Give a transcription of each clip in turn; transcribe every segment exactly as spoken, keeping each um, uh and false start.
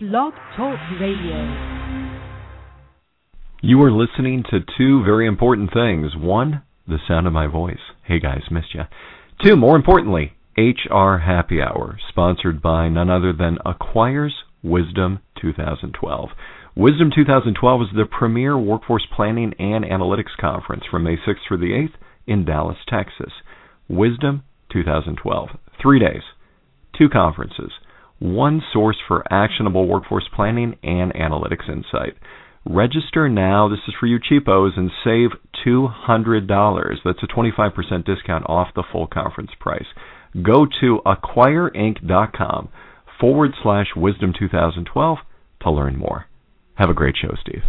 Blog Talk Radio. You are listening to two very important things. One, the sound of my voice. Hey guys, missed ya. Two, more importantly, H R Happy Hour, sponsored by none other than Acquires Wisdom twenty twelve. Wisdom twenty twelve is the premier workforce planning and analytics conference from May sixth through the eighth in Dallas, Texas. Wisdom twenty twelve. Three days, two conferences, one source for actionable workforce planning and analytics insight. Register now, this is for you cheapos, and save two hundred dollars. That's a twenty-five percent discount off the full conference price. Go to acquireinc.com forward slash wisdom 2012 to learn more. Have a great show, Steve.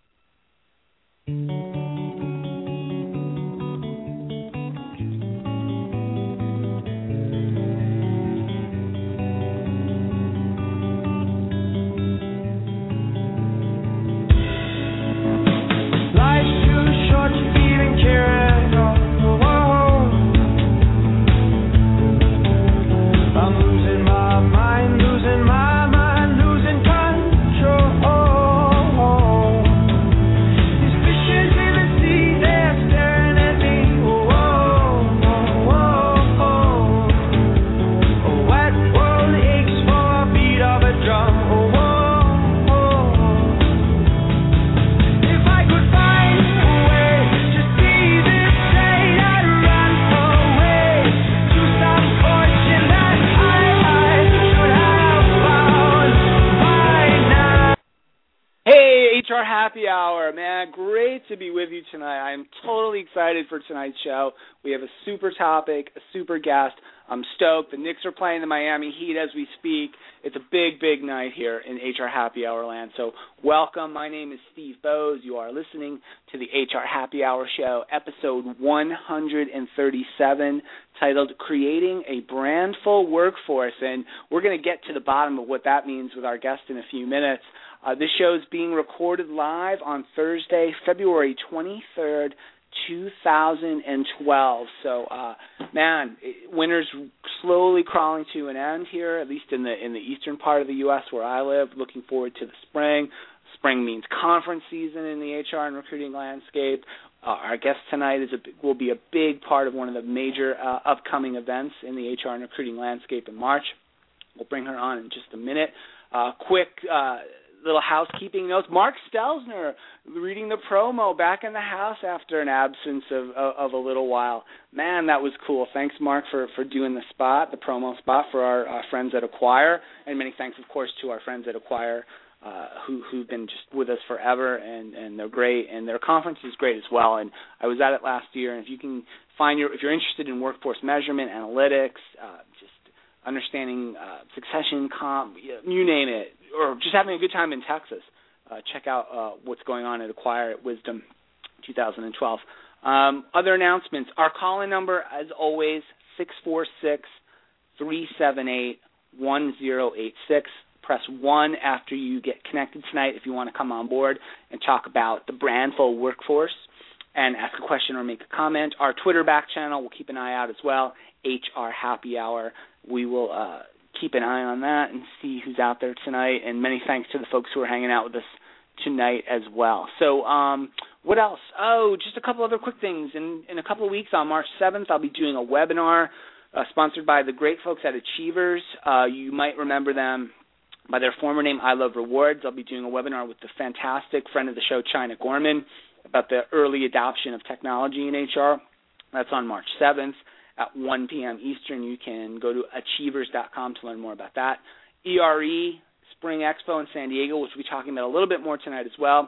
Happy Hour, man. Great to be with you tonight. I'm totally excited for tonight's show. We have a super topic, a super guest. I'm stoked. The Knicks are playing the Miami Heat as we speak. It's a big, big night here in H R Happy Hour land. So welcome. My name is Steve Bowes. You are listening to the H R Happy Hour show, episode one thirty-seven, titled Creating a Brandful Workforce. And we're going to get to the bottom of what that means with our guest in a few minutes. Uh, this show is being recorded live on Thursday, February twenty-third, two thousand twelve. So, uh, man, it, winter's slowly crawling to an end here, at least in the in the eastern part of the U S where I live. Looking forward to the spring. Spring means conference season in the H R and recruiting landscape. Uh, our guest tonight is a, will be a big part of one of the major uh, upcoming events in the H R and recruiting landscape in March. We'll bring her on in just a minute. Uh, quick uh, little housekeeping notes. Mark Stelzner reading the promo back in the house after an absence of, of, of a little while. Man, that was cool. Thanks, Mark, for, for doing the spot, the promo spot for our uh, friends at Acquire. And many thanks, of course, to our friends at Acquire uh, who, who've been just with us forever, and, and they're great. And their conference is great as well. And I was at it last year. And if you can find your, if you're interested in workforce measurement, analytics, uh, just understanding uh, succession comp, you name it, or just having a good time in Texas, uh, check out uh, what's going on at Acquire at Wisdom twenty twelve. Um, other announcements. Our call-in number, as always, six four six, three seven eight, one zero eight six. Press one after you get connected tonight if you want to come on board and talk about the Brandful Workforce and ask a question or make a comment. Our Twitter back channel, we'll keep an eye out as well, H R Happy Hour. We will uh, keep an eye on that and see who's out there tonight. And many thanks to the folks who are hanging out with us tonight as well. So um, what else? Oh, just a couple other quick things. In, in a couple of weeks, on March seventh, I'll be doing a webinar uh, sponsored by the great folks at Achievers. Uh, you might remember them by their former name, I Love Rewards. I'll be doing a webinar with the fantastic friend of the show, China Gorman, about the early adoption of technology in H R. That's on March seventh. At one p.m. Eastern. You can go to achievers dot com to learn more about that. E R E, Spring Expo in San Diego, which we'll be talking about a little bit more tonight as well.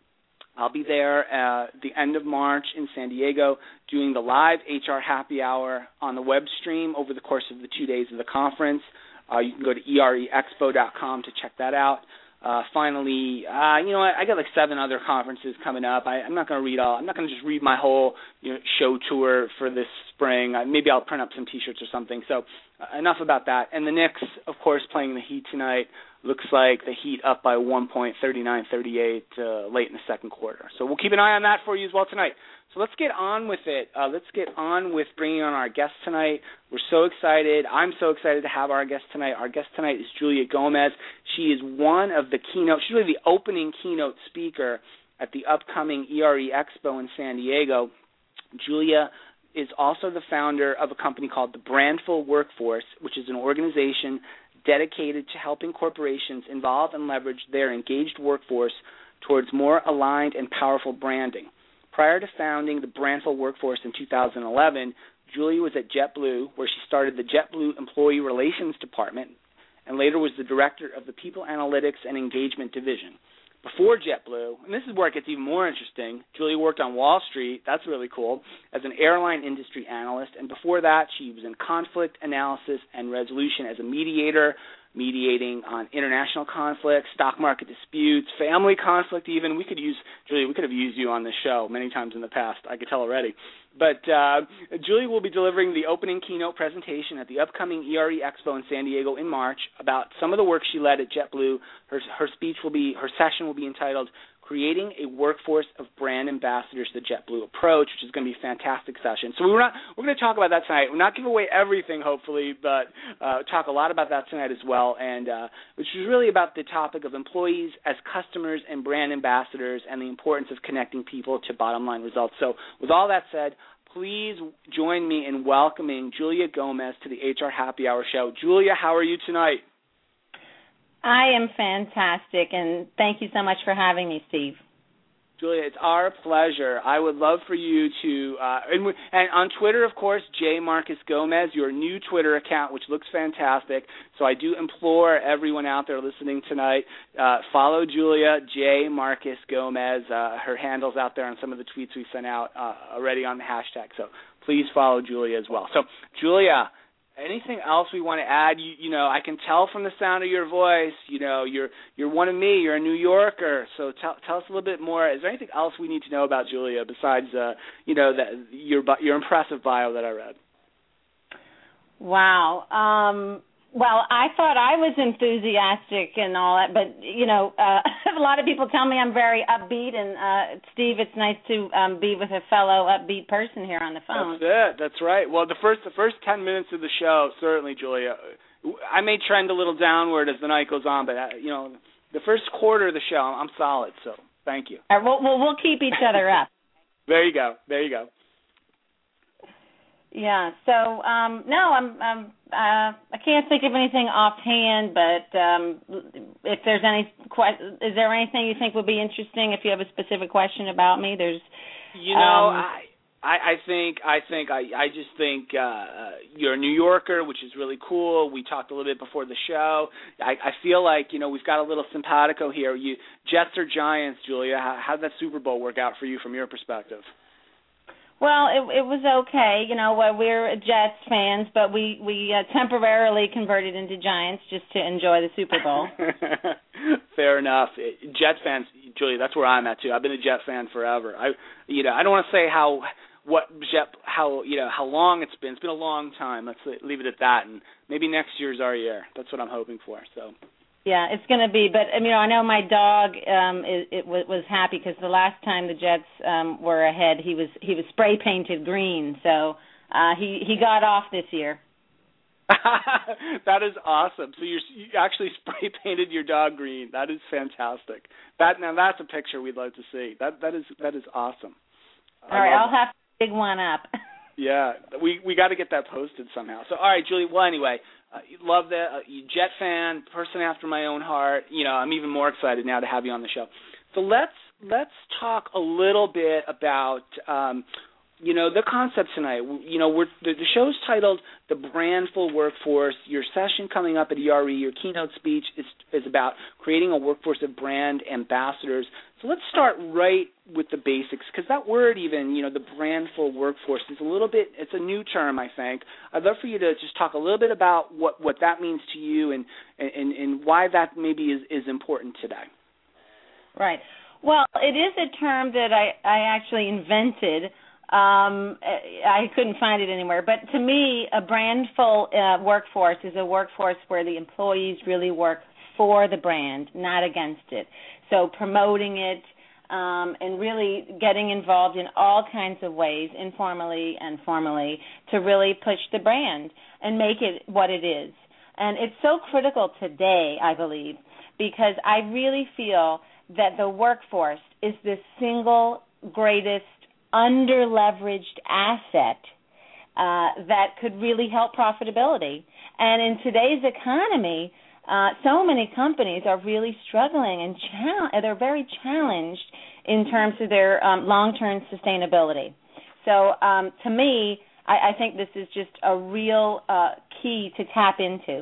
I'll be there at the end of March in San Diego doing the live H R Happy Hour on the web stream over the course of the two days of the conference. Uh, you can go to E R E expo dot com to check that out. Uh, finally, uh, you know what, I got like seven other conferences coming up. I, I'm not going to read all, I'm not going to just read my whole you know, show tour for this spring. Uh, maybe I'll print up some T-shirts or something. So uh, enough about that. And the Knicks, of course, playing the Heat tonight. Looks like the Heat up by one point, thirty-nine thirty-eight, uh, late in the second quarter. So we'll keep an eye on that for you as well tonight. So let's get on with it. Uh, let's get on with bringing on our guest tonight. We're so excited. I'm so excited to have our guest tonight. Our guest tonight is Julia Gomez. She is one of the keynote, she's really the opening keynote speaker at the upcoming E R E Expo in San Diego. Julia is also the founder of a company called the Brandful Workforce, which is an organization dedicated to helping corporations involve and leverage their engaged workforce towards more aligned and powerful branding. Prior to founding the Brandful Workforce in two thousand eleven, Julia was at JetBlue, where she started the JetBlue Employee Relations Department and later was the director of the People Analytics and Engagement Division. Before JetBlue, and this is where it gets even more interesting, Julia worked on Wall Street, that's really cool, as an airline industry analyst, and before that she was in conflict analysis and resolution as a mediator, mediating on international conflicts, stock market disputes, family conflict even. We could use, Julia, we could have used you on this show many times in the past, I could tell already. But uh, Julia will be delivering the opening keynote presentation at the upcoming E R E Expo in San Diego in March about some of the work she led at JetBlue. Her, her speech will be, her session will be entitled Creating a Workforce of Brand Ambassadors, the JetBlue Approach, which is going to be a fantastic session. So we're not we're going to talk about that tonight. We're not giving away everything, hopefully, but uh, talk a lot about that tonight as well, and uh, which is really about the topic of employees as customers and brand ambassadors and the importance of connecting people to bottom-line results. So with all that said, please join me in welcoming Julia Gomez to the H R Happy Hour show. Julia, how are you tonight? I am fantastic, and thank you so much for having me, Steve. Julia, it's our pleasure. I would love for you to, uh, and, and on Twitter, of course, J Marcus Gomez, your new Twitter account, which looks fantastic. So I do implore everyone out there listening tonight, uh, follow Julia, J Marcus Gomez. Uh, her handle's out there on some of the tweets we sent out uh, already on the hashtag. So please follow Julia as well. So, Julia, anything else we want to add? You, you know, I can tell from the sound of your voice, you know, you're you're one of me. You're a New Yorker. So tell tell us a little bit more. Is there anything else we need to know about Julia besides, uh, you know, that your your impressive bio that I read? Wow. Um, well, I thought I was enthusiastic and all that, but, you know, uh, a lot of people tell me I'm very upbeat, and, uh, Steve, it's nice to um, be with a fellow upbeat person here on the phone. That's it. That's right. Well, the first the first ten minutes of the show, certainly, Julia, I may trend a little downward as the night goes on, but, uh, you know, the first quarter of the show, I'm solid, so thank you. All right, well, we'll, we'll keep each other up. There you go. There you go. Yeah. So um, no, I'm, I'm uh, I can't think of anything offhand. But um, if there's any, que- is there anything you think would be interesting? If you have a specific question about me, there's. You know, um, I, I I think I think I I just think uh, you're a New Yorker, which is really cool. We talked a little bit before the show. I, I feel like you know we've got a little simpatico here. You Jets or Giants, Julia? How how did that Super Bowl work out for you from your perspective? Well, it, it was okay. You know, we're Jets fans, but we we uh, temporarily converted into Giants just to enjoy the Super Bowl. Fair enough. Jets fans, Julia, that's where I'm at too. I've been a Jet fan forever. I, you know, I don't want to say how what Jet how you know how long it's been. It's been a long time. Let's leave it at that, and maybe next year's our year. That's what I'm hoping for. So. Yeah, it's going to be, but you know, I know my dog um, it, it was, was happy because the last time the Jets um, were ahead, he was he was spray painted green, so uh, he he got off this year. That is awesome. So you're, you actually spray painted your dog green. That is fantastic. That now that's a picture we'd love to see. That that is that is awesome. All right, I'll have to dig one up. Yeah, we we got to get that posted somehow. So all right, Julie. Well, anyway. Uh, love that. Uh, you Jet fan, person after my own heart. You know, I'm even more excited now to have you on the show. So let's let's talk a little bit about um, you know the concept tonight. You know, we're the, the show's titled "The Brandful Workforce." Your session coming up at E R E, your keynote speech is is about creating a workforce of brand ambassadors. So let's start right with the basics, because that word even, you know, the brandful workforce is a little bit, it's a new term, I think. I'd love for you to just talk a little bit about what, what that means to you and, and, and why that maybe is, is important today. Right. Well, it is a term that I, I actually invented. Um, I couldn't find it anywhere. But to me, a brandful uh, workforce is a workforce where the employees really work for the brand, not against it. So promoting it um, and really getting involved in all kinds of ways, informally and formally, to really push the brand and make it what it is. And it's so critical today, I believe, because I really feel that the workforce is the single greatest under-leveraged asset uh, that could really help profitability. And in today's economy, uh, so many companies are really struggling and chal- they're very challenged in terms of their um, long-term sustainability. So um, to me, I, I think this is just a real uh, key to tap into.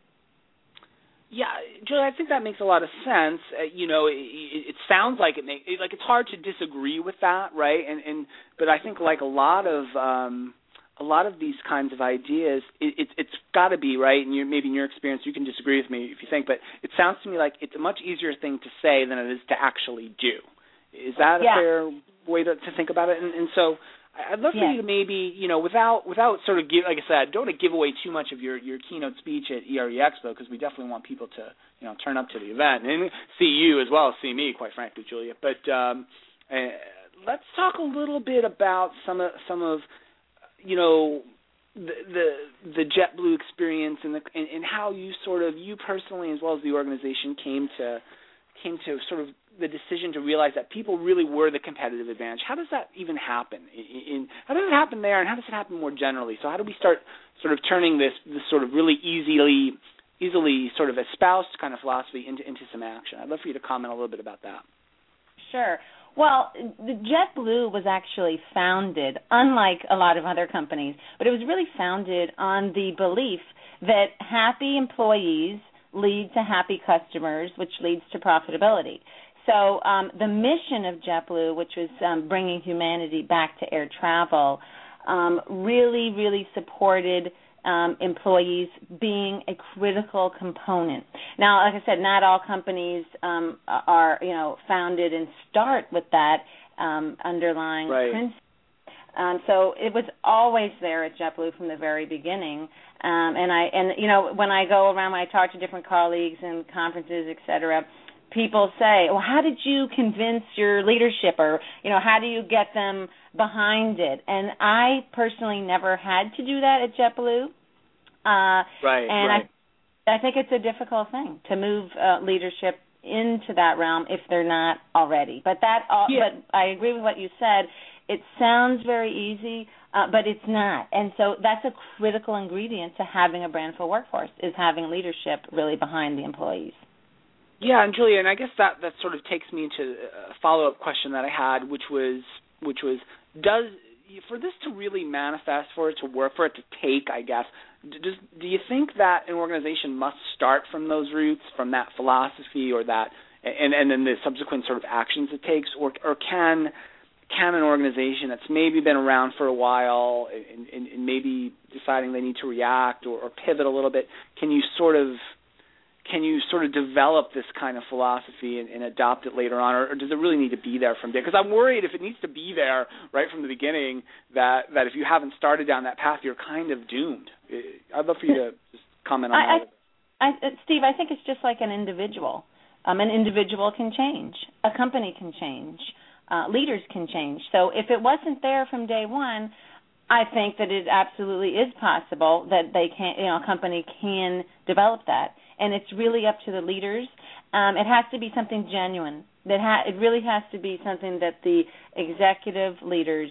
Yeah, Julie, I think that makes a lot of sense. Uh, you know, it, it sounds like it makes it, like it's hard to disagree with that, right? And and but I think like a lot of um, a lot of these kinds of ideas, it, it, it's got to be right. And you, maybe in your experience, you can disagree with me if you think, but it sounds to me like it's a much easier thing to say than it is to actually do. Is that a yeah. fair way to, to think about it? And, and so. I'd love for yes. you to maybe, you know, without without sort of give, like I said, don't want to give away too much of your, your keynote speech at E R E Expo because we definitely want people to, you know, turn up to the event and see you as well as see me, quite frankly, Julia. But um, uh, let's talk a little bit about some of some of, you know, the the, the JetBlue experience and the and, and how you sort of you personally as well as the organization came to came to sort of the decision to realize that people really were the competitive advantage. How does that even happen? In, in, how does it happen there, and how does it happen more generally? So how do we start sort of turning this, this sort of really easily easily sort of espoused kind of philosophy into, into some action? I'd love for you to comment a little bit about that. Sure. Well, the JetBlue was actually founded, unlike a lot of other companies, but it was really founded on the belief that happy employees lead to happy customers, which leads to profitability. So um, the mission of JetBlue, which was um, bringing humanity back to air travel, um, really, really supported um, employees being a critical component. Now, like I said, not all companies um, are, you know, founded and start with that um, underlying right. principle. Um, so it was always there at JetBlue from the very beginning. Um, and I, and you know, when I go around, when I talk to different colleagues and conferences, et cetera, people say, well, how did you convince your leadership, or, you know, how do you get them behind it? And I personally never had to do that at JetBlue. Uh, right, and right. I, I think it's a difficult thing to move uh, leadership into that realm if they're not already. But that, uh, yeah. but I agree with what you said. It sounds very easy, uh, but it's not. And so that's a critical ingredient to having a brandful workforce, is having leadership really behind the employees. Yeah, and Julia, and I guess that, that sort of takes me into a follow-up question that I had, which was, which was, does for this to really manifest, for it to work, for it to take, I guess, does, do you think that an organization must start from those roots, from that philosophy, or that, and, and then the subsequent sort of actions it takes, or or can can an organization that's maybe been around for a while and, and, and maybe deciding they need to react or, or pivot a little bit, can you sort of Can you sort of develop this kind of philosophy and, and adopt it later on, or, or does it really need to be there from day? Because I'm worried if it needs to be there right from the beginning, that, that if you haven't started down that path, you're kind of doomed. I'd love for you to just comment on I, that. I, I, Steve, I think it's just like an individual. Um, an individual can change. A company can change. Uh, leaders can change. So if it wasn't there from day one, I think that it absolutely is possible that they can, you know, a company can develop that. And it's really up to the leaders. Um, it has to be something genuine. That ha- it really has to be something that the executive leaders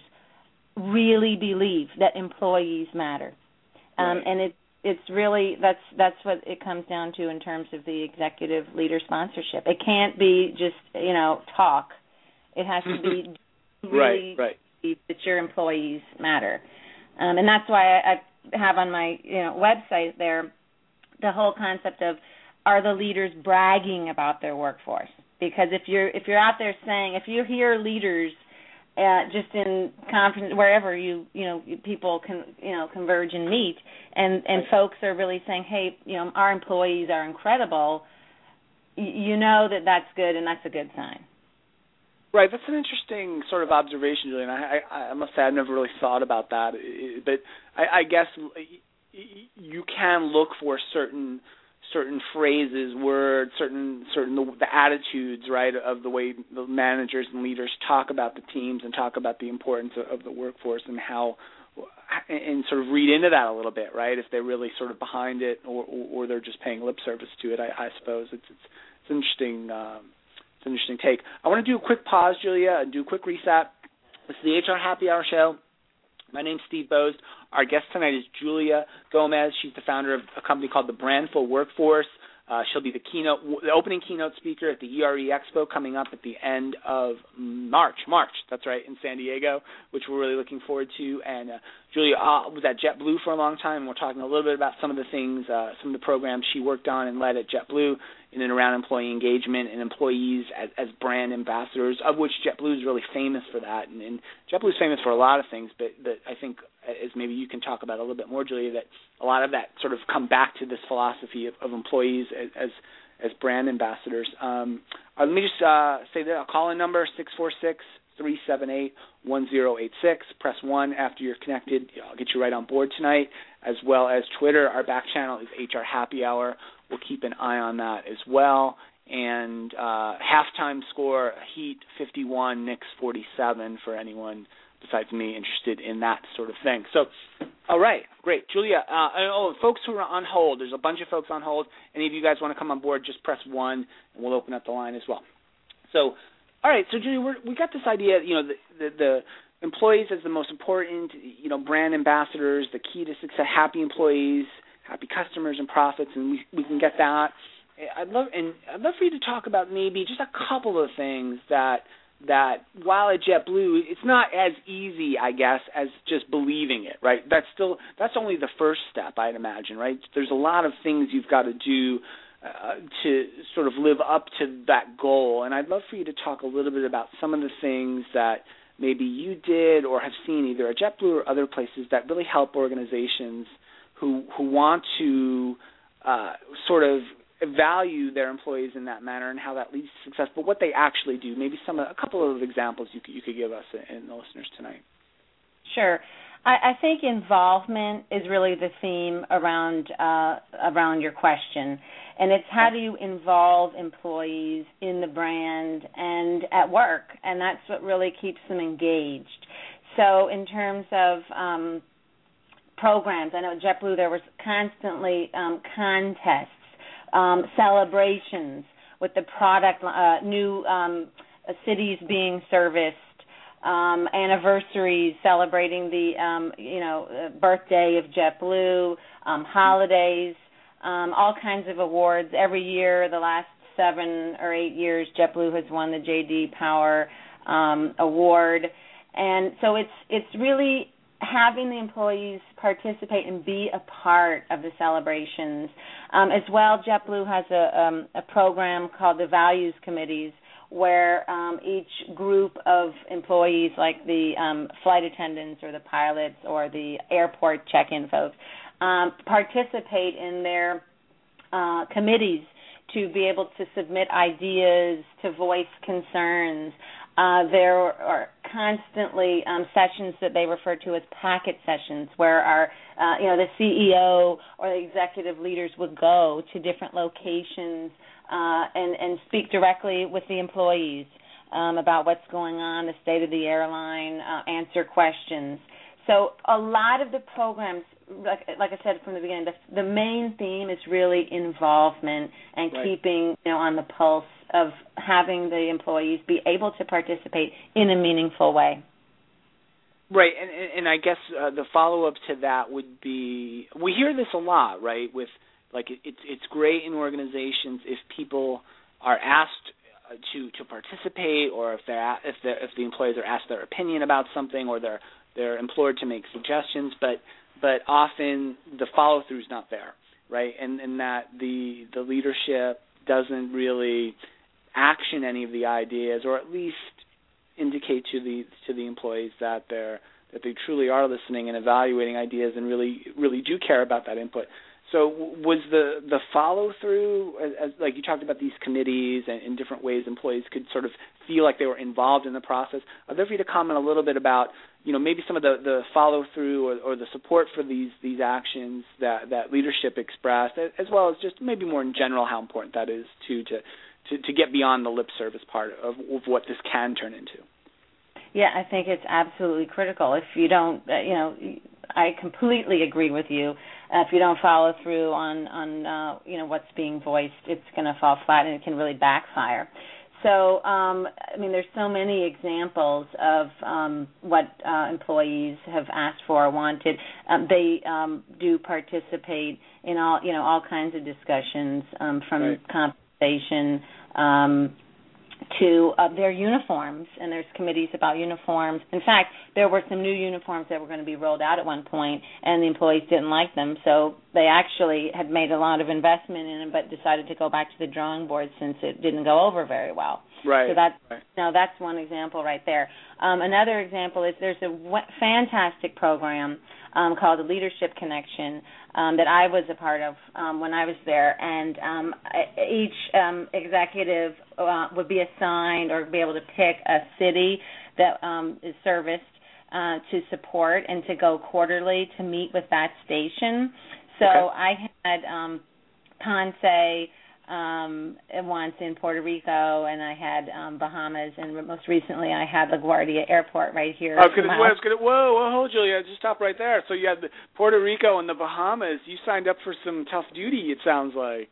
really believe, that employees matter. Um, right. And it, it's really, that's that's what it comes down to in terms of the executive leader sponsorship. It can't be just, you know, talk. It has to be really right, right. believe that your employees matter. Um, and that's why I, I have on my, you know, website there the whole concept of, are the leaders bragging about their workforce? Because if you're if you're out there saying, if you hear leaders uh, just in conference, wherever you you know people can you know converge and meet, and and folks are really saying, hey, you know, our employees are incredible, you, you know that that's good, and that's a good sign. Right, that's an interesting sort of observation, Julian. I, I, I must say I've never really thought about that, but I, I guess you can look for certain certain phrases, words, certain certain the, the attitudes, right, of the way the managers and leaders talk about the teams and talk about the importance of, of the workforce and how, and sort of read into that a little bit, right, if they're really sort of behind it or, or, or they're just paying lip service to it. I, I suppose it's it's, it's an interesting um, it's an interesting take. I want to do a quick pause, Julia, and do a quick reset. This is the H R Happy Hour Show. My name's Steve Boast. Our guest tonight is Julia Gomez. She's the founder of a company called the Brandful Workforce. Uh, she'll be the keynote, the opening keynote speaker at the E R E Expo coming up at the end of March. March, that's right, in San Diego, which we're really looking forward to. And uh, Julia uh, was at JetBlue for a long time, and we're talking a little bit about some of the things, uh, some of the programs she worked on and led at JetBlue in and around employee engagement and employees as, as brand ambassadors, of which JetBlue is really famous for that. And, and JetBlue is famous for a lot of things, but, but I think, as maybe you can talk about a little bit more, Julia, that a lot of that sort of come back to this philosophy of, of employees as, as as brand ambassadors. Um, uh, let me just uh, say that a call-in number, six four six, three seven eight, one zero eight six. Press one after you're connected. I'll get you right on board tonight, as well as Twitter. Our back channel is H R Happy Hour. We'll keep an eye on that as well. And uh, halftime score, Heat fifty-one, Knicks forty-seven for anyone besides me interested in that sort of thing. So, all right, great. Julia, uh, oh, folks who are on hold, there's a bunch of folks on hold. Any of you guys want to come on board, just press one, and we'll open up the line as well. So, all right, so Julia, we're, we got this idea, you know, the, the, the employees as the most important, you know, brand ambassadors, the key to success, happy employees, happy customers and profits, and we, we can get that. I'd love, and I'd love for you to talk about maybe just a couple of things that that while at JetBlue, it's not as easy, I guess, as just believing it, right? That's still, that's only the first step, I'd imagine, right? There's a lot of things you've got to do uh, to sort of live up to that goal, and I'd love for you to talk a little bit about some of the things that maybe you did or have seen either at JetBlue or other places that really help organizations who who want to uh, sort of value their employees in that manner and how that leads to success, but what they actually do. Maybe some a couple of examples you could, you could give us and the listeners tonight. Sure. I, I think involvement is really the theme around uh, around your question, and it's how do you involve employees in the brand and at work, and that's what really keeps them engaged. So in terms of um, programs, I know at JetBlue there was constantly um, contests, Um, celebrations with the product, uh, new um, uh, cities being serviced, um, anniversaries celebrating the um, you know uh, birthday of JetBlue, um, holidays, um, all kinds of awards. Every year, the last seven or eight years, JetBlue has won the J D Power um, Award, and so it's it's really having the employees participate and be a part of the celebrations. Um, as well, JetBlue has a, um, a program called the Values Committees, where um, each group of employees, like the um, flight attendants or the pilots or the airport check-in folks, um, participate in their uh, committees to be able to submit ideas, to voice concerns. Uh, there are constantly um, sessions that they refer to as packet sessions, where our, uh, you know, the C E O or the executive leaders would go to different locations uh, and, and speak directly with the employees um, about what's going on, the state of the airline, uh, answer questions. So a lot of the programs, like, like I said from the beginning, the, the main theme is really involvement and right. keeping, you know, on the pulse of having the employees be able to participate in a meaningful way. Right, and, and I guess uh, the follow-up to that would be, we hear this a lot, right, with, like, it, it's it's great in organizations if people are asked to to participate, or if they're if they if the employees are asked their opinion about something, or they're they're implored to make suggestions, but but often the follow-through is not there, right, and and that the the leadership doesn't really action any of the ideas, or at least indicate to the to the employees that they're that they truly are listening and evaluating ideas and really really do care about that input. So was the, the follow-through, as, as like you talked about these committees and, and different ways employees could sort of feel like they were involved in the process, I'd love for you to comment a little bit about, you know, maybe some of the, the follow-through or, or the support for these, these actions that, that leadership expressed, as well as just maybe more in general how important that is, too, to, to, to get beyond the lip service part of, of what this can turn into. Yeah, I think it's absolutely critical. If you don't, uh, you know, I completely agree with you. Uh, if you don't follow through on, on uh, you know, what's being voiced, it's going to fall flat and it can really backfire. So, um, I mean, there's so many examples of um, what uh, employees have asked for or wanted. Um, they um, do participate in all, you know, all kinds of discussions um, from right. compensation um to uh, their uniforms, and there's committees about uniforms. In fact, there were some new uniforms that were going to be rolled out at one point, and the employees didn't like them, so they actually had made a lot of investment in them, but decided to go back to the drawing board since it didn't go over very well. Right. So that's right. no, that's one example right there. Um, another example is there's a w- fantastic program um, called the Leadership Connection um, that I was a part of um, when I was there, and um, each um, executive uh, would be assigned or be able to pick a city that um, is serviced uh, to support and to go quarterly to meet with that station. So okay. I had um, Ponce um, once in Puerto Rico, and I had um, Bahamas, and most recently I had LaGuardia Airport right here. I was going to, whoa, whoa, hold, Julia, just stop right there. So you had the Puerto Rico and the Bahamas. You signed up for some tough duty, it sounds like.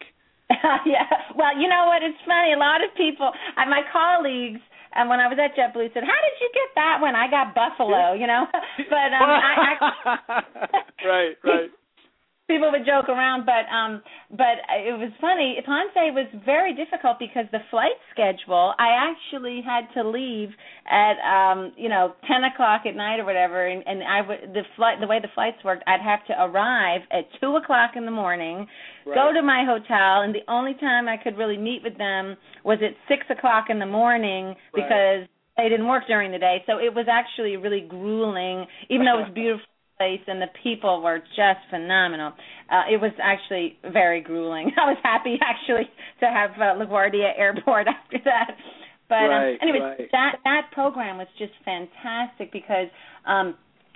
Yeah, well, you know what, it's funny, a lot of people, uh, my colleagues, and when I was at JetBlue, said, "How did you get that one?" I got Buffalo, you know. But um, I, I right, right. People would joke around, but um, but it was funny. Ponce was very difficult because the flight schedule. I actually had to leave at um, you know ten o'clock at night or whatever, and, and I would the flight the way the flights worked. I'd have to arrive at two o'clock in the morning, right. go to my hotel, and the only time I could really meet with them was at six o'clock in the morning because right. they didn't work during the day. So it was actually really grueling, even though it was beautiful. Place and the people were just phenomenal. Uh, it was actually very grueling. I was happy actually to have uh, LaGuardia Airport after that. But right, um, anyway, right. that that program was just fantastic because um,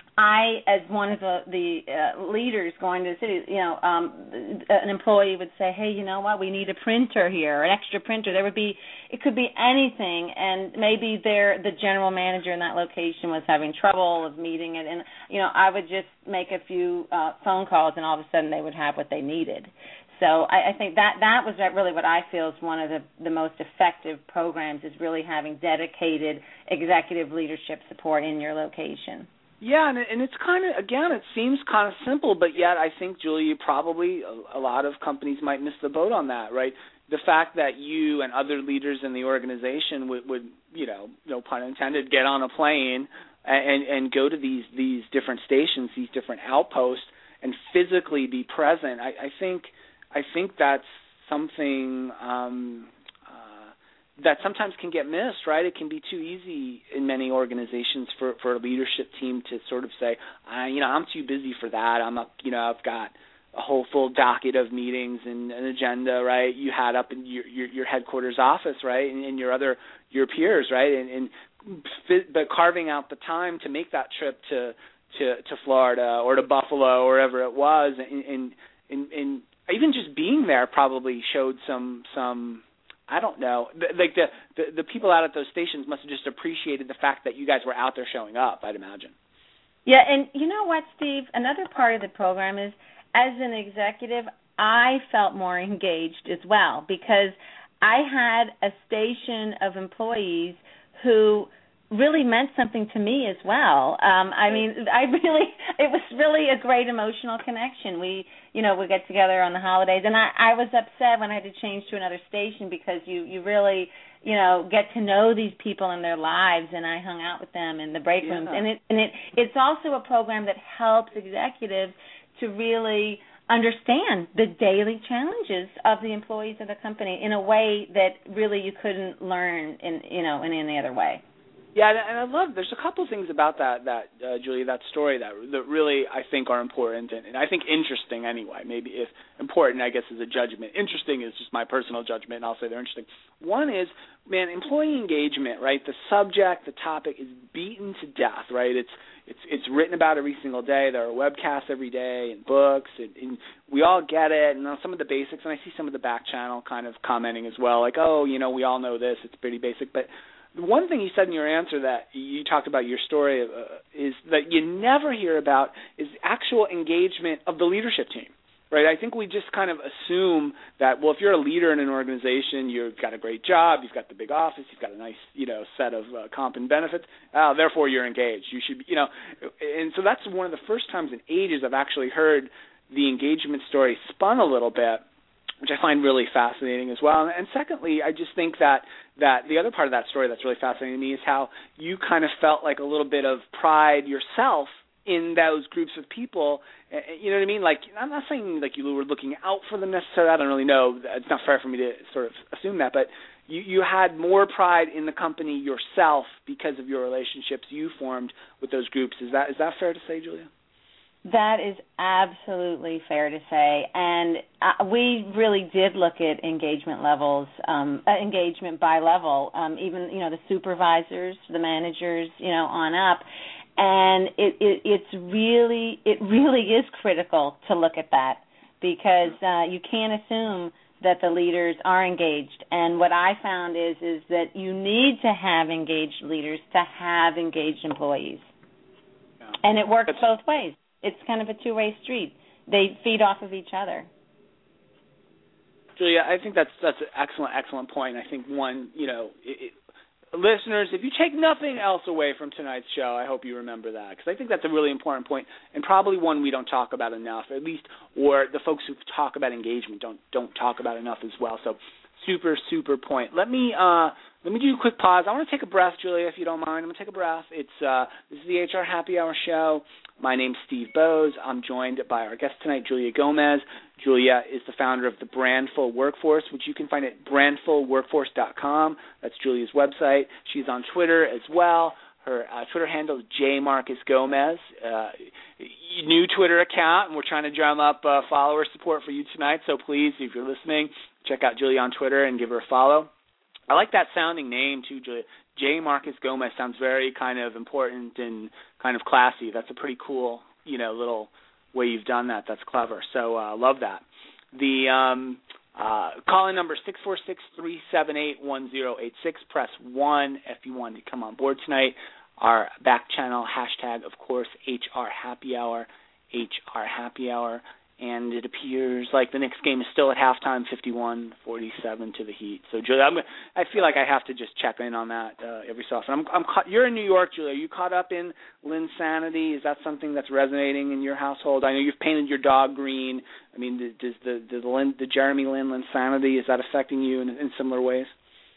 I, as one of the, the uh, leaders going to the city, you know, um, an employee would say, "Hey, you know what? We need a printer here, an extra printer." There would be, it could be anything, and maybe there the general manager in that location was having trouble of meeting it, and you know, I would just make a few uh, phone calls, and all of a sudden they would have what they needed. So I, I think that that was really what I feel is one of the, the most effective programs is really having dedicated executive leadership support in your location. Yeah, and, and it's kind of, again, it seems kind of simple, but yet I think, Julia, probably a, a lot of companies might miss the boat on that, right? The fact that you and other leaders in the organization would, would you know, no pun intended, get on a plane and, and go to these, these different stations, these different outposts, and physically be present, I, I think I think that's something um, that sometimes can get missed, right? It can be too easy in many organizations for, for a leadership team to sort of say, I, you know, I'm too busy for that. I'm up, you know, I've got a whole full docket of meetings and an agenda, right? You had up in your your, your headquarters office, right, and, and your other your peers, right, and, and but carving out the time to make that trip to to, to Florida or to Buffalo or wherever it was, and, and and and even just being there probably showed some some. I don't know. Like the, the the people out at those stations must have just appreciated the fact that you guys were out there showing up, I'd imagine. Yeah, and you know what, Steve? Another part of the program is, as an executive, I felt more engaged as well because I had a station of employees who really meant something to me as well. Um, I mean, I really, it was really a great emotional connection. We, you know, we get together on the holidays, and I, I was upset when I had to change to another station because you, you really, you know, get to know these people in their lives, and I hung out with them in the break yeah. rooms. And it, and it, it's also a program that helps executives to really understand the daily challenges of the employees of the company in a way that really you couldn't learn in, you know, in any other way. Yeah, and, and I love. There's a couple things about that, that uh, Julia, that story that that really I think are important, and, and I think interesting anyway. Maybe if important, I guess, is a judgment. Interesting is just my personal judgment, and I'll say they're interesting. One is, man, employee engagement. Right, the subject, the topic is beaten to death. Right, it's it's it's written about every single day. There are webcasts every day and books, and, and we all get it. And some of the basics, and I see some of the back channel kind of commenting as well, like, oh, you know, we all know this. It's pretty basic, but one thing you said in your answer that you talked about your story uh, is that you never hear about is actual engagement of the leadership team, right? I think we just kind of assume that, well, if you're a leader in an organization, you've got a great job, you've got the big office, you've got a nice, you know, set of uh, comp and benefits, uh, therefore you're engaged. You should, be, you know, and so that's one of the first times in ages I've actually heard the engagement story spun a little bit, which I find really fascinating as well. And secondly, I just think that, that the other part of that story that's really fascinating to me is how you kind of felt like a little bit of pride yourself in those groups of people. You know what I mean? Like, I'm not saying like you were looking out for them necessarily. I don't really know. It's not fair for me to sort of assume that. But you, you had more pride in the company yourself because of your relationships you formed with those groups. Is that is that fair to say, Julia? That is absolutely fair to say, and uh, we really did look at engagement levels, um, uh, engagement by level, um, even, you know, the supervisors, the managers, you know, on up, and it, it, it's really, it really is critical to look at that because uh, you can't assume that the leaders are engaged, and what I found is, is that you need to have engaged leaders to have engaged employees, yeah. And it works both ways. It's kind of a two-way street. They feed off of each other. Julia, I think that's that's an excellent, excellent point. I think one, you know, it, it, listeners, if you take nothing else away from tonight's show, I hope you remember that because I think that's a really important point and probably one we don't talk about enough, at least, or the folks who talk about engagement don't don't talk about enough as well. So, super, super point. Let me uh, let me do a quick pause. I want to take a breath, Julia, if you don't mind. I'm going to take a breath. It's uh, this is the H R Happy Hour show. My name's Steve Bose. I'm joined by our guest tonight, Julia Gomez. Julia is the founder of the Brandful Workforce, which you can find at brandful workforce dot com. That's Julia's website. She's on Twitter as well. Her uh, Twitter handle is J Marcus Gomez. Uh, new Twitter account, and we're trying to drum up uh, follower support for you tonight. So please, if you're listening, check out Julia on Twitter and give her a follow. I like that sounding name too, Julia. J Marcus Gomez sounds very kind of important and kind of classy. That's a pretty cool, you know, little way you've done that. That's clever. So I uh, love that. The um, uh, call-in number six four six, three seven eight, one zero eight six. Press one if you want to come on board tonight. Our back channel hashtag, of course, H R Happy Hour, H R Happy Hour. And it appears like the Knicks game is still at halftime, fifty-one forty-seven to the Heat. So, Julia, I'm, I feel like I have to just check in on that uh, every so often. I'm, I'm caught, you're in New York, Julia. Are you caught up in Linsanity? Is that something that's resonating in your household? I know you've painted your dog green. I mean, does the the, the, Lin, the Jeremy Lin Linsanity, is that affecting you in, in similar ways?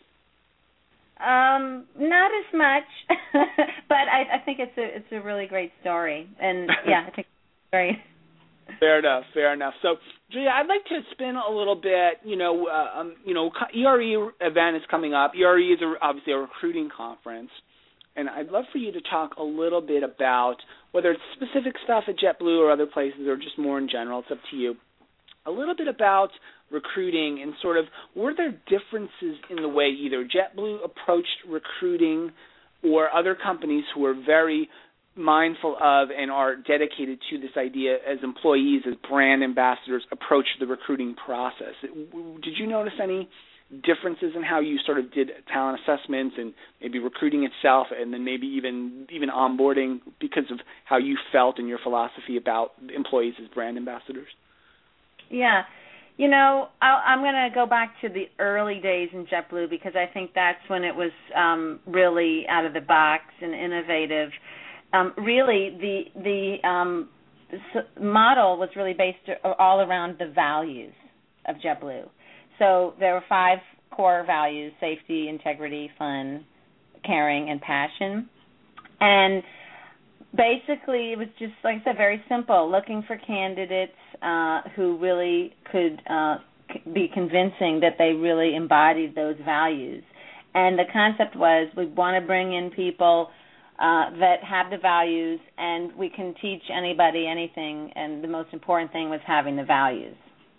Um, not as much, but I, I think it's a it's a really great story, and yeah, I think it's great. Fair enough, fair enough. So, Julia, I'd like to spin a little bit. You know, uh, um, you know, E R E event is coming up. E R E is a, obviously a recruiting conference, and I'd love for you to talk a little bit about whether it's specific stuff at JetBlue or other places, or just more in general. It's up to you. A little bit about recruiting and sort of were there differences in the way either JetBlue approached recruiting or other companies who are very mindful of and are dedicated to this idea as employees, as brand ambassadors, approach the recruiting process. Did you notice any differences in how you sort of did talent assessments and maybe recruiting itself, and then maybe even even onboarding because of how you felt and your philosophy about employees as brand ambassadors? Yeah. You know, I'll, I'm going to go back to the early days in JetBlue because I think that's when it was um, really out of the box and innovative. Um, really, the the um, model was really based all around the values of JetBlue. So there were five core values: safety, integrity, fun, caring, and passion. And basically, it was just, like I said, very simple, looking for candidates uh, who really could uh, be convincing that they really embodied those values. And the concept was we want to bring in people uh, that have the values, and we can teach anybody anything, and the most important thing was having the values.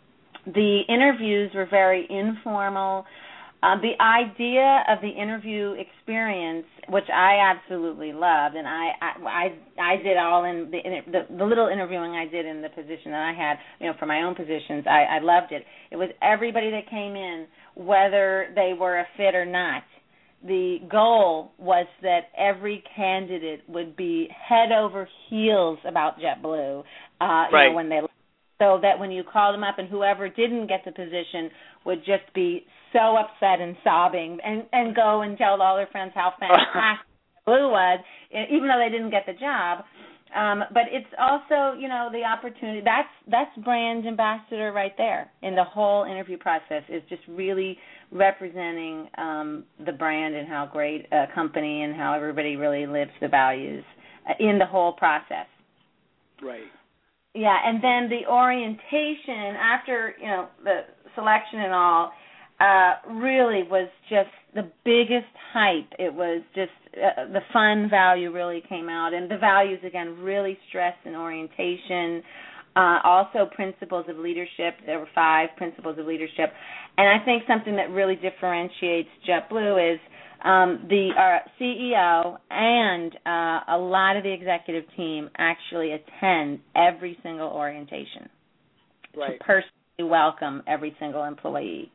The interviews were very informal. Uh, the idea of the interview experience, which I absolutely loved, and I I, I, I did all in the, the the little interviewing I did in the position that I had, you know, for my own positions, I, I loved it. It was everybody that came in, whether they were a fit or not. The goal was that every candidate would be head over heels about JetBlue, uh, right. you know, when they. So that when you called them up and whoever didn't get the position would just be so upset and sobbing and, and go and tell all their friends how fantastic Blue was, even though they didn't get the job. Um, but it's also, you know, the opportunity. That's that's brand ambassador right there in the whole interview process, is just really representing um, the brand and how great a company and how everybody really lives the values in the whole process. Right. Yeah, and then the orientation after, you know, the selection and all, uh, really was just the biggest hype. It was just uh, the fun value really came out, and the values, again, really stressed in orientation. Uh, also principles of leadership. There were five principles of leadership. And I think something that really differentiates JetBlue is Um, the uh, C E O and uh, a lot of the executive team actually attend every single orientation right. to personally welcome every single employee.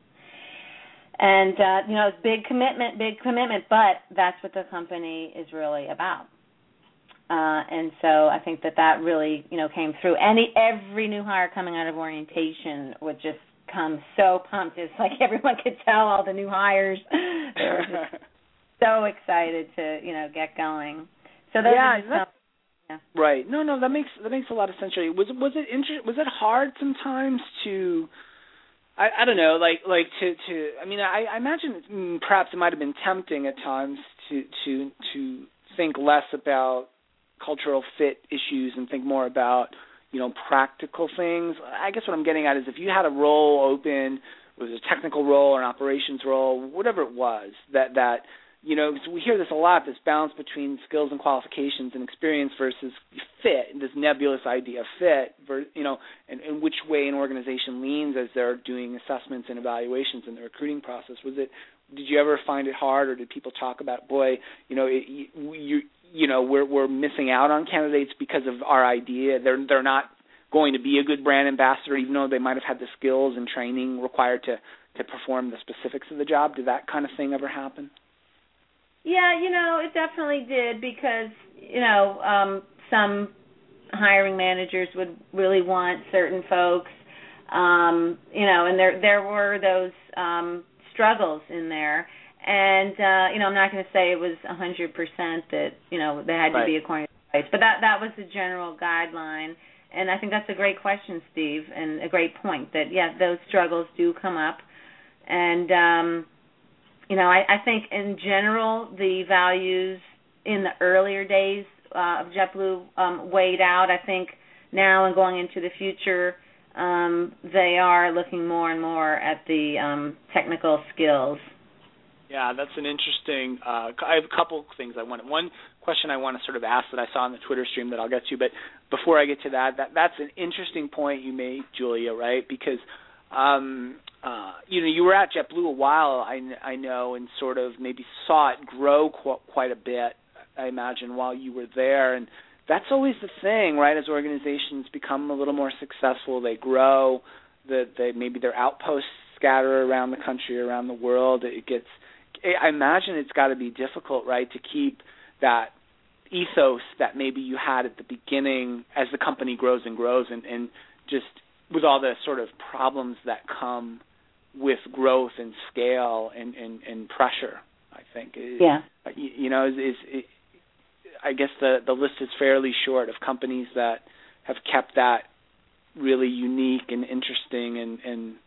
And, uh, you know, it's big commitment, big commitment, but that's what the company is really about. Uh, and so I think that that really, you know, came through. Any every new hire coming out of orientation would just come so pumped. It's like everyone could tell, all the new hires. They were just so excited to, you know, get going. So those yeah, are just some, yeah. Right. No, no, that makes that makes a lot of sense. Was was it inter- was it hard sometimes to, I, I don't know, like like to, to I mean, I, I imagine perhaps it might have been tempting at times to to to think less about cultural fit issues and think more about, you know, practical things. I guess what I'm getting at is if you had a role open, it was a technical role or an operations role, whatever it was, that that you know, because we hear this a lot, this balance between skills and qualifications and experience versus fit, this nebulous idea of fit, you know, and, and which way an organization leans as they're doing assessments and evaluations in the recruiting process. Was it? Did you ever find it hard, or did people talk about, boy, you know, it, you, you know, we're we're missing out on candidates because of our idea. They're they're not going to be a good brand ambassador, even though they might have had the skills and training required to to perform the specifics of the job. Did that kind of thing ever happen? Yeah, you know, it definitely did because, you know, um, some hiring managers would really want certain folks, um, you know, and there there were those um, struggles in there. And, uh, you know, I'm not going to say it was one hundred percent that, you know, they had to right. be according to price, but that, that was the general guideline. And I think that's a great question, Steve, and a great point that, yeah, those struggles do come up. And, um You know, I, I think in general the values in the earlier days uh, of JetBlue um, weighed out. I think now and going into the future, um, they are looking more and more at the um, technical skills. Yeah, that's an interesting. Uh, I have a couple things I want. One question I want to sort of ask that I saw on the Twitter stream that I'll get to, but before I get to that, that that's an interesting point you made, Julia, right? Because Um, uh, you know, you were at JetBlue a while, I, I know, and sort of maybe saw it grow qu- quite a bit, I imagine, while you were there. And that's always the thing, right? As organizations become a little more successful, they grow, the, they, maybe their outposts scatter around the country, around the world. It gets, I imagine it's got to be difficult, right, to keep that ethos that maybe you had at the beginning as the company grows and grows and, and just with all the sort of problems that come with growth and scale and, and, and pressure, I think. Yeah. You, you know, is, is it, I guess the, the list is fairly short of companies that have kept that really unique and interesting and, and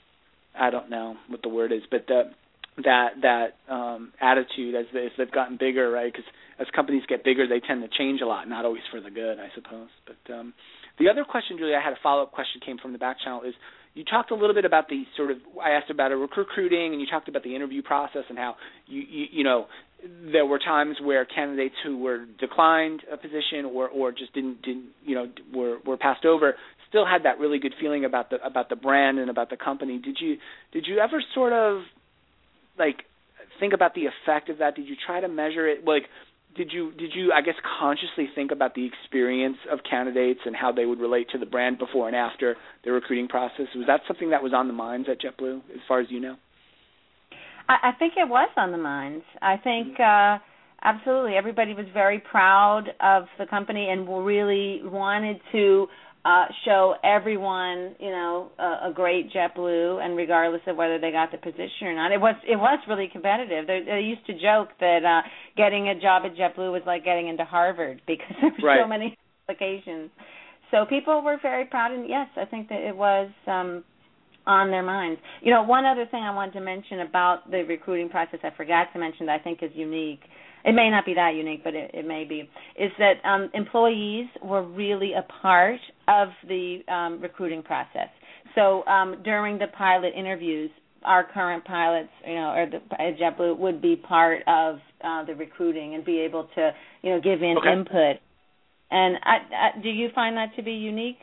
I don't know what the word is, but the, that that um, attitude as, they, as they've gotten bigger, right? Because as companies get bigger, they tend to change a lot, not always for the good, I suppose. But um, the other question, Julia, I had a follow-up question came from the back channel is, you talked a little bit about the sort of, I asked about a recruiting, and you talked about the interview process and how, you, you, you know, there were times where candidates who were declined a position or, or just didn't, didn't, you know, were, were passed over, still had that really good feeling about the about the brand and about the company. Did you did you ever sort of like think about the effect of that? Did you try to measure it? Like, did you did you I guess consciously think about the experience of candidates and how they would relate to the brand before and after the recruiting process? Was that something that was on the minds at JetBlue, as far as you know? I, I think it was on the minds. I think uh, absolutely everybody was very proud of the company and really wanted to Uh, show everyone, you know, a, a great JetBlue, and regardless of whether they got the position or not, it was it was really competitive. They, they used to joke that uh, getting a job at JetBlue was like getting into Harvard because there were right. so many applications. So people were very proud, and yes, I think that it was um, on their minds. You know, one other thing I wanted to mention about the recruiting process, I forgot to mention that I think is unique. It may not be that unique, but it, it may be, is that um, employees were really a part of the um, recruiting process. So um, during the pilot interviews, our current pilots, you know, or the at JetBlue would be part of uh, the recruiting and be able to, you know, give in okay. input. And I, I, do you find that to be unique?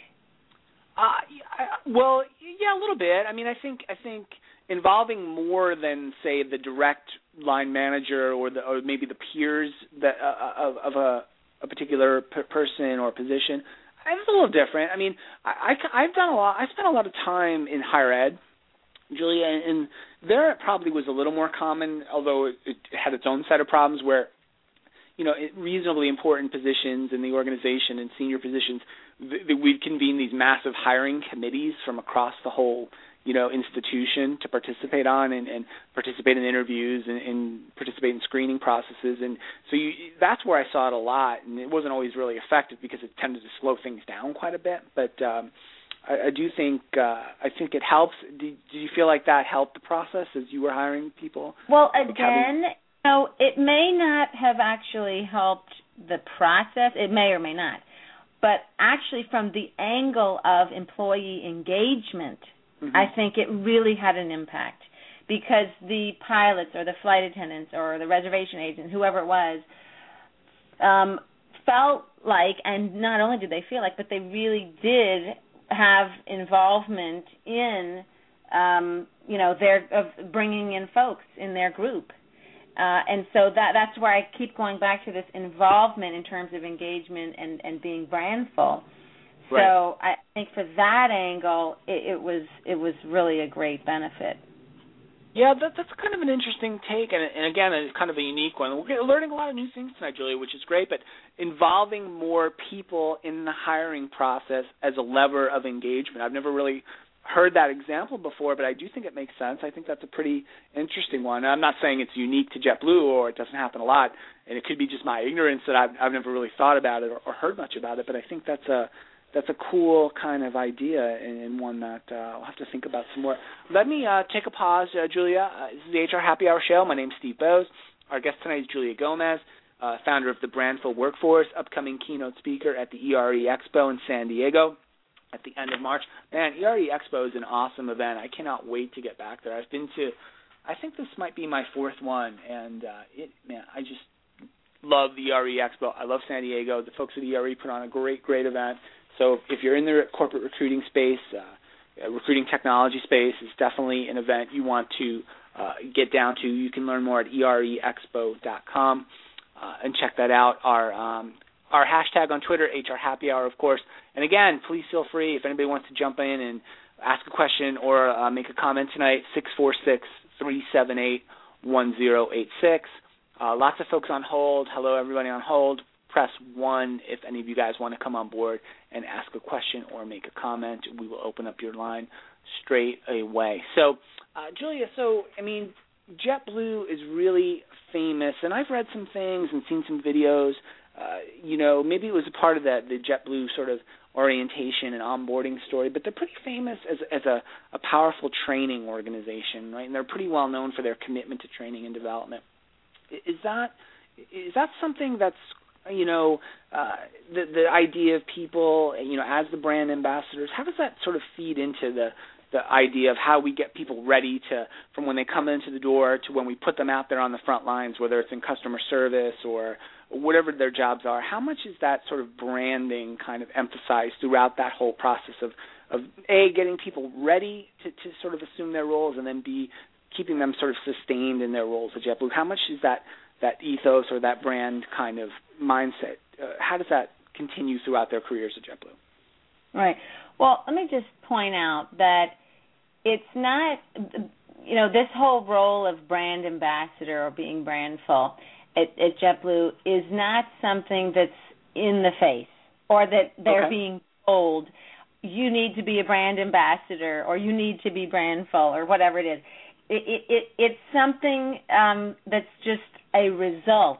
Uh, well, yeah, a little bit. I mean, I think I think involving more than, say, the direct line manager or the or maybe the peers that uh, of, of a, a particular p- person or position, it's a little different. I mean, I, I I've done a lot. I spent a lot of time in higher ed, Julia, and, and there it probably was a little more common, although it, it had its own set of problems where, you know, reasonably important positions in the organization and senior positions, th- th- we'd convene these massive hiring committees from across the whole, you know, institution to participate on and, and participate in interviews and, and participate in screening processes. And so you, that's where I saw it a lot, and it wasn't always really effective because it tended to slow things down quite a bit. But um, I, I do think uh, I think it helps. Do, do you feel like that helped the process as you were hiring people? Well, again, you know, it may not have actually helped the process. It may or may not. But actually from the angle of employee engagement, mm-hmm. I think it really had an impact because the pilots or the flight attendants or the reservation agent, whoever it was, um, felt like, and not only did they feel like, but they really did have involvement in, um, you know, their of bringing in folks in their group. Uh, and so that that's where I keep going back to this involvement in terms of engagement and, and being brandful. Right. So I think for that angle, it, it was it was really a great benefit. Yeah, that, that's kind of an interesting take, and, and again, it's kind of a unique one. We're learning a lot of new things tonight, Julia, which is great, but involving more people in the hiring process as a lever of engagement. I've never really heard that example before, but I do think it makes sense. I think that's a pretty interesting one. I'm not saying it's unique to JetBlue or it doesn't happen a lot, and it could be just my ignorance that I've, I've never really thought about it or, or heard much about it, but I think that's a that's a cool kind of idea and, and one that uh, I'll have to think about some more. Let me uh, take a pause, uh, Julia. Uh, this is the H R Happy Hour Show. My name's Steve Bose. Our guest tonight is Julia Gomez, uh, founder of the Brandful Workforce, upcoming keynote speaker at the E R E Expo in San Diego at the end of March. Man, E R E Expo is an awesome event. I cannot wait to get back there. I've been to, I think this might be my fourth one, and uh, it, man, I just love the E R E Expo. I love San Diego. The folks at E R E put on a great, great event. So if you're in the corporate recruiting space, uh, recruiting technology space is definitely an event you want to uh, get down to. You can learn more at E R E expo dot com uh, and check that out. Our um, Our hashtag on Twitter, H R Happy Hour, of course. And again, please feel free if anybody wants to jump in and ask a question or uh, make a comment tonight, six four six, three seven eight, one zero eight six. Uh, lots of folks on hold. Hello, everybody on hold. Press one if any of you guys want to come on board and ask a question or make a comment. We will open up your line straight away. So, uh, Julia, so, I mean, JetBlue is really famous, and I've read some things and seen some videos. Uh, you know, maybe it was a part of that, the JetBlue sort of orientation and onboarding story, but they're pretty famous as, as a, a powerful training organization, right? And they're pretty well known for their commitment to training and development. Is that is that something that's, you know, uh, the the idea of people, you know, as the brand ambassadors, how does that sort of feed into the the idea of how we get people ready to, from when they come into the door to when we put them out there on the front lines, whether it's in customer service or whatever their jobs are. How much is that sort of branding kind of emphasized throughout that whole process of, of A, getting people ready to, to sort of assume their roles, and then B, keeping them sort of sustained in their roles at JetBlue? How much is that, that ethos or that brand kind of mindset, uh, how does that continue throughout their careers at JetBlue? Right. Well, let me just point out that it's not, you know, this whole role of brand ambassador or being brandful at, at JetBlue is not something that's in the face or that they're okay. being told you need to be a brand ambassador or you need to be brandful or whatever it is. It, it, it, it's something um, that's just a result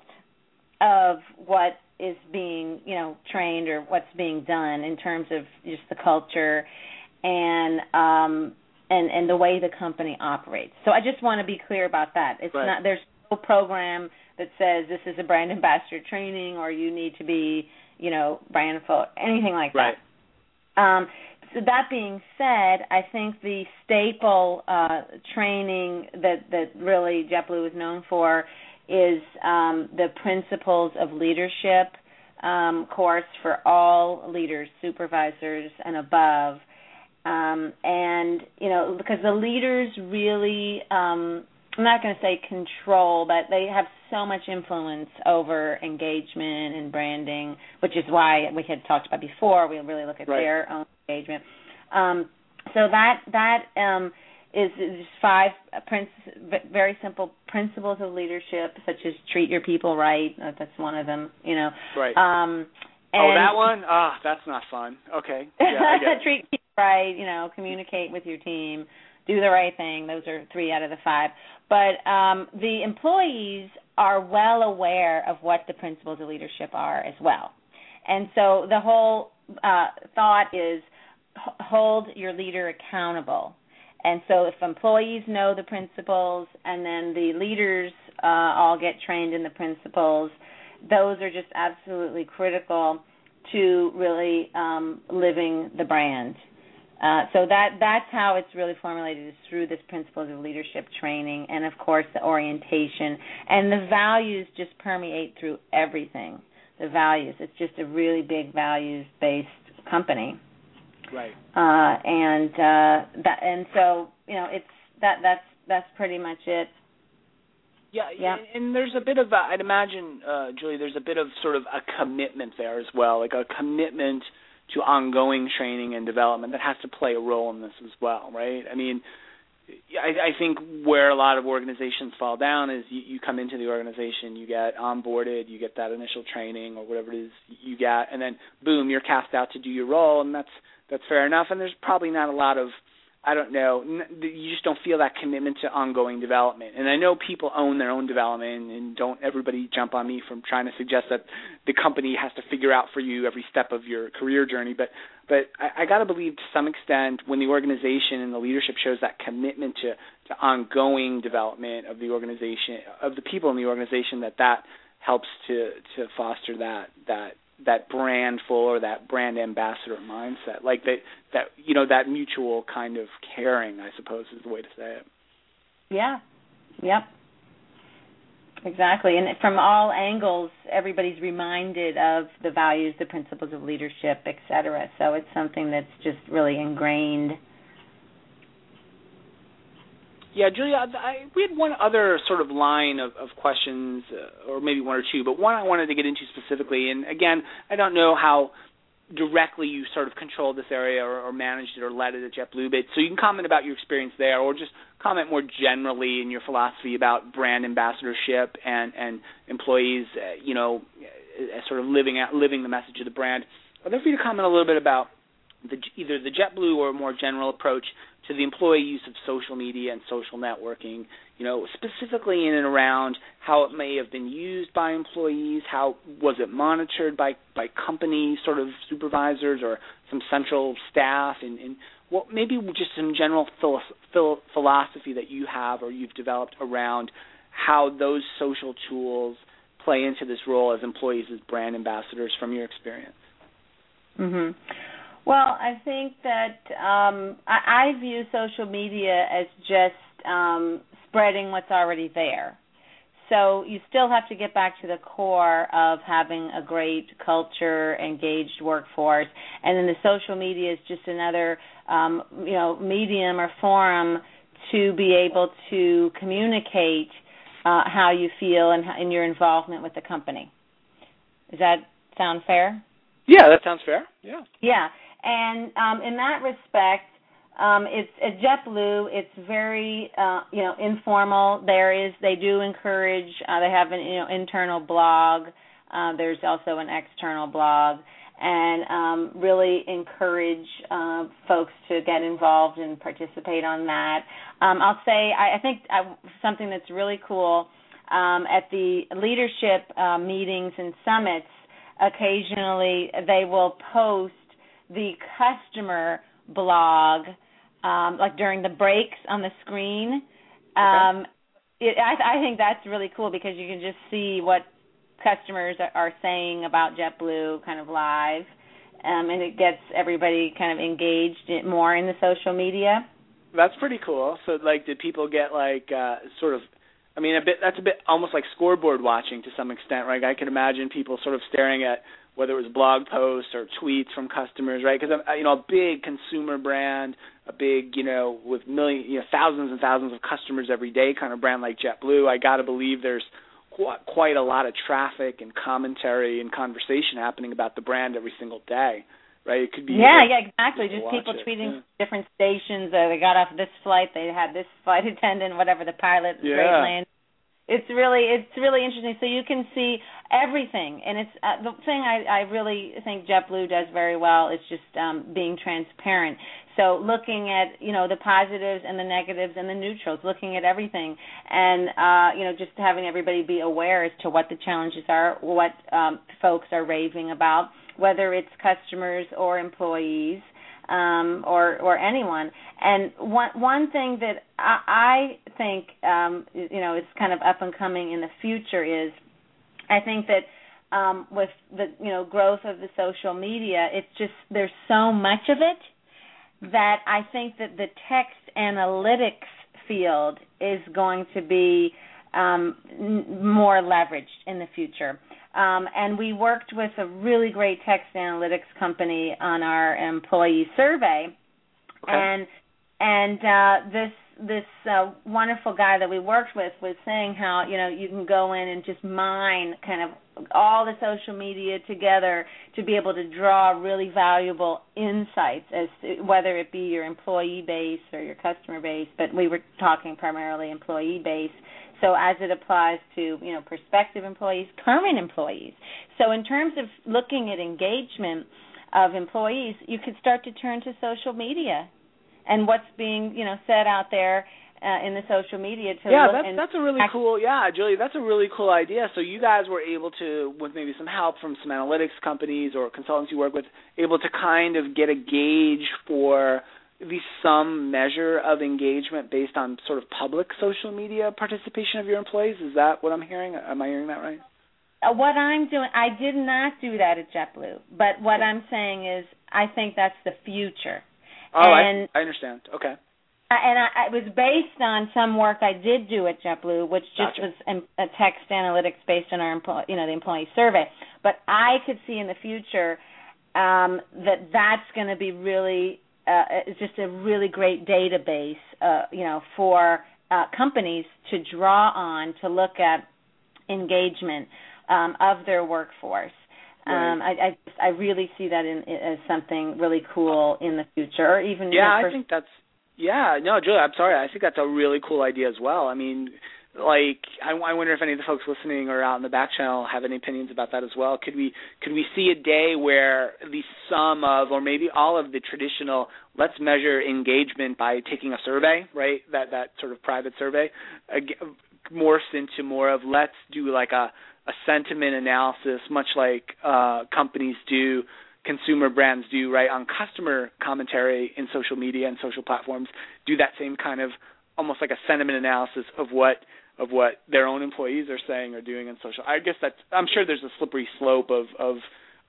of what is being, you know, trained or what's being done in terms of just the culture and um, and and the way the company operates. So I just want to be clear about that. It's right. not, there's no program that says this is a brand ambassador training or you need to be, you know, brandful, anything like right. that. Um, so that being said, I think the staple uh, training that that really JetBlue is known for is um, the Principles of Leadership um, course for all leaders, supervisors, and above. Um, and, you know, because the leaders really, um, I'm not going to say control, but they have so much influence over engagement and branding, which is why we had talked about before. We really look at right. their own engagement. Um, so that, that um, is, is five princ- very simple principles of leadership, such as treat your people right. Uh, that's one of them, you know. Right. Um, and oh, that one? Ah, oh, that's not fun. Okay. Yeah, I get it. treat people right, you know, communicate with your team, do the right thing. Those are three out of the five. But um, the employees are well aware of what the principles of leadership are as well. And so the whole uh, thought is h- hold your leader accountable. And so if employees know the principles and then the leaders uh, all get trained in the principles, those are just absolutely critical to really um, living the brand. Uh, so that that's how it's really formulated, is through this Principles of Leadership training and, of course, the orientation. And the values just permeate through everything, the values. It's just a really big values-based company. Right. Uh, and uh, that, and so, you know, it's that that's that's pretty much it. Yeah, yeah. And there's a bit of, a, I'd imagine, uh, Julie, there's a bit of sort of a commitment there as well, like a commitment to ongoing training and development that has to play a role in this as well, right? I mean, I, I think where a lot of organizations fall down is you, you come into the organization, you get onboarded, you get that initial training or whatever it is you get, and then, boom, you're cast out to do your role, and that's that's fair enough. And there's probably not a lot of, I don't know, you just don't feel that commitment to ongoing development. And I know people own their own development, and don't everybody jump on me from trying to suggest that the company has to figure out for you every step of your career journey. But but I, I got to believe to some extent when the organization and the leadership shows that commitment to, to ongoing development of the organization, of the people in the organization, that that helps to, to foster that that that brandful or that brand ambassador mindset, like that, that, you know, that mutual kind of caring, I suppose is the way to say it. Yeah. Yep. Exactly. And from all angles, everybody's reminded of the values, the principles of leadership, et cetera. So it's something that's just really ingrained. Yeah, Julia, I, we had one other sort of line of, of questions, uh, or maybe one or two, but one I wanted to get into specifically. And, again, I don't know how directly you sort of controlled this area or, or managed it or led it at JetBlue, but so you can comment about your experience there, or just comment more generally in your philosophy about brand ambassadorship and, and employees, uh, you know, uh, sort of living out, living the message of the brand. I'd love for you to comment a little bit about the, either the JetBlue or a more general approach to the employee use of social media and social networking, you know, specifically in and around how it may have been used by employees, how was it monitored by, by company sort of supervisors or some central staff, and, and what maybe just some general philo- philo- philosophy that you have or you've developed around how those social tools play into this role as employees, as brand ambassadors from your experience. Mm-hmm. Well, I think that um, I, I view social media as just um, spreading what's already there. So you still have to get back to the core of having a great culture, engaged workforce, and then the social media is just another, um, you know, medium or forum to be able to communicate uh, how you feel and, and your involvement with the company. Does that sound fair? Yeah, that sounds fair. Yeah. Yeah, and um, in that respect, um, it's at JetBlue. It's very uh, you know informal. There is they do encourage. Uh, they have an you know internal blog. Uh, there's also an external blog, and um, really encourage uh, folks to get involved and participate on that. Um, I'll say I, I think I, something that's really cool um, at the leadership uh, meetings and summits. Occasionally, they will post the customer blog, um, like during the breaks on the screen. Um, it, I, I think that's really cool because you can just see what customers are, are saying about JetBlue kind of live, um, and it gets everybody kind of engaged in, more in the social media. That's pretty cool. So, like, did people get, like, uh, sort of, I mean, a bit. That's a bit almost like scoreboard watching to some extent, right? I can imagine people sort of staring at whether it was blog posts or tweets from customers, right? Because, you know, a big consumer brand, a big, you know, with million, you know, thousands and thousands of customers every day kind of brand like JetBlue, I got to believe there's qu- quite a lot of traffic and commentary and conversation happening about the brand every single day, right? It could be yeah, like, yeah, exactly. Just people it. tweeting yeah. different stations. Uh, they got off this flight. They had this flight attendant, whatever the pilot. Yeah. Great land. It's really it's really interesting. So you can see everything, and it's uh, the thing I, I really think JetBlue does very well is just um, being transparent. So looking at you know the positives and the negatives and the neutrals, looking at everything, and uh, you know just having everybody be aware as to what the challenges are, what um, folks are raving about, whether it's customers or employees. Um, or or anyone. And one one thing that I, I think um, you know is kind of up and coming in the future is I think that um, with the you know growth of the social media, it's just there's so much of it that I think that the text analytics field is going to be um, n- more leveraged in the future. Um, and we worked with a really great text analytics company on our employee survey, okay. and and uh, this this uh, wonderful guy that we worked with was saying how you know you can go in and just mine kind of all the social media together to be able to draw really valuable insights as to whether it be your employee base or your customer base, but we were talking primarily employee base. So as it applies to, you know, prospective employees, current employees. So in terms of looking at engagement of employees, you could start to turn to social media and what's being, you know, said out there uh, in the social media. To yeah, look that's, and that's a really act- cool, yeah, Julie, that's a really cool idea. So you guys were able to, with maybe some help from some analytics companies or consultants you work with, able to kind of get a gauge for at least some measure of engagement based on sort of public social media participation of your employees? Is that what I'm hearing? Am I hearing that right? Uh, what I'm doing, I did not do that at JetBlue, but what I'm saying is I think that's the future. Oh, and, I, I understand. Okay. And I, it was based on some work I did do at JetBlue, which just Gotcha. was a text analytics based on our, employee, you know, the employee survey. But I could see in the future um, that that's going to be really Uh, it's just a really great database, uh, you know, for uh, companies to draw on to look at engagement um, of their workforce. Right. Um, I, I, I really see that in, as something really cool in the future, or even yeah, you know, I think that's yeah. No, Julie, I'm sorry. I think that's a really cool idea as well. I mean, like, I, I wonder if any of the folks listening or out in the back channel have any opinions about that as well. Could we could we see a day where at least some of, or maybe all of the traditional, let's measure engagement by taking a survey, right? That that sort of private survey uh, morphs into more of let's do like a, a sentiment analysis, much like uh, companies do, consumer brands do, right, on customer commentary in social media and social platforms. Do that same kind of almost like a sentiment analysis of what of what their own employees are saying or doing in social. I guess that's, I'm sure there's a slippery slope of, of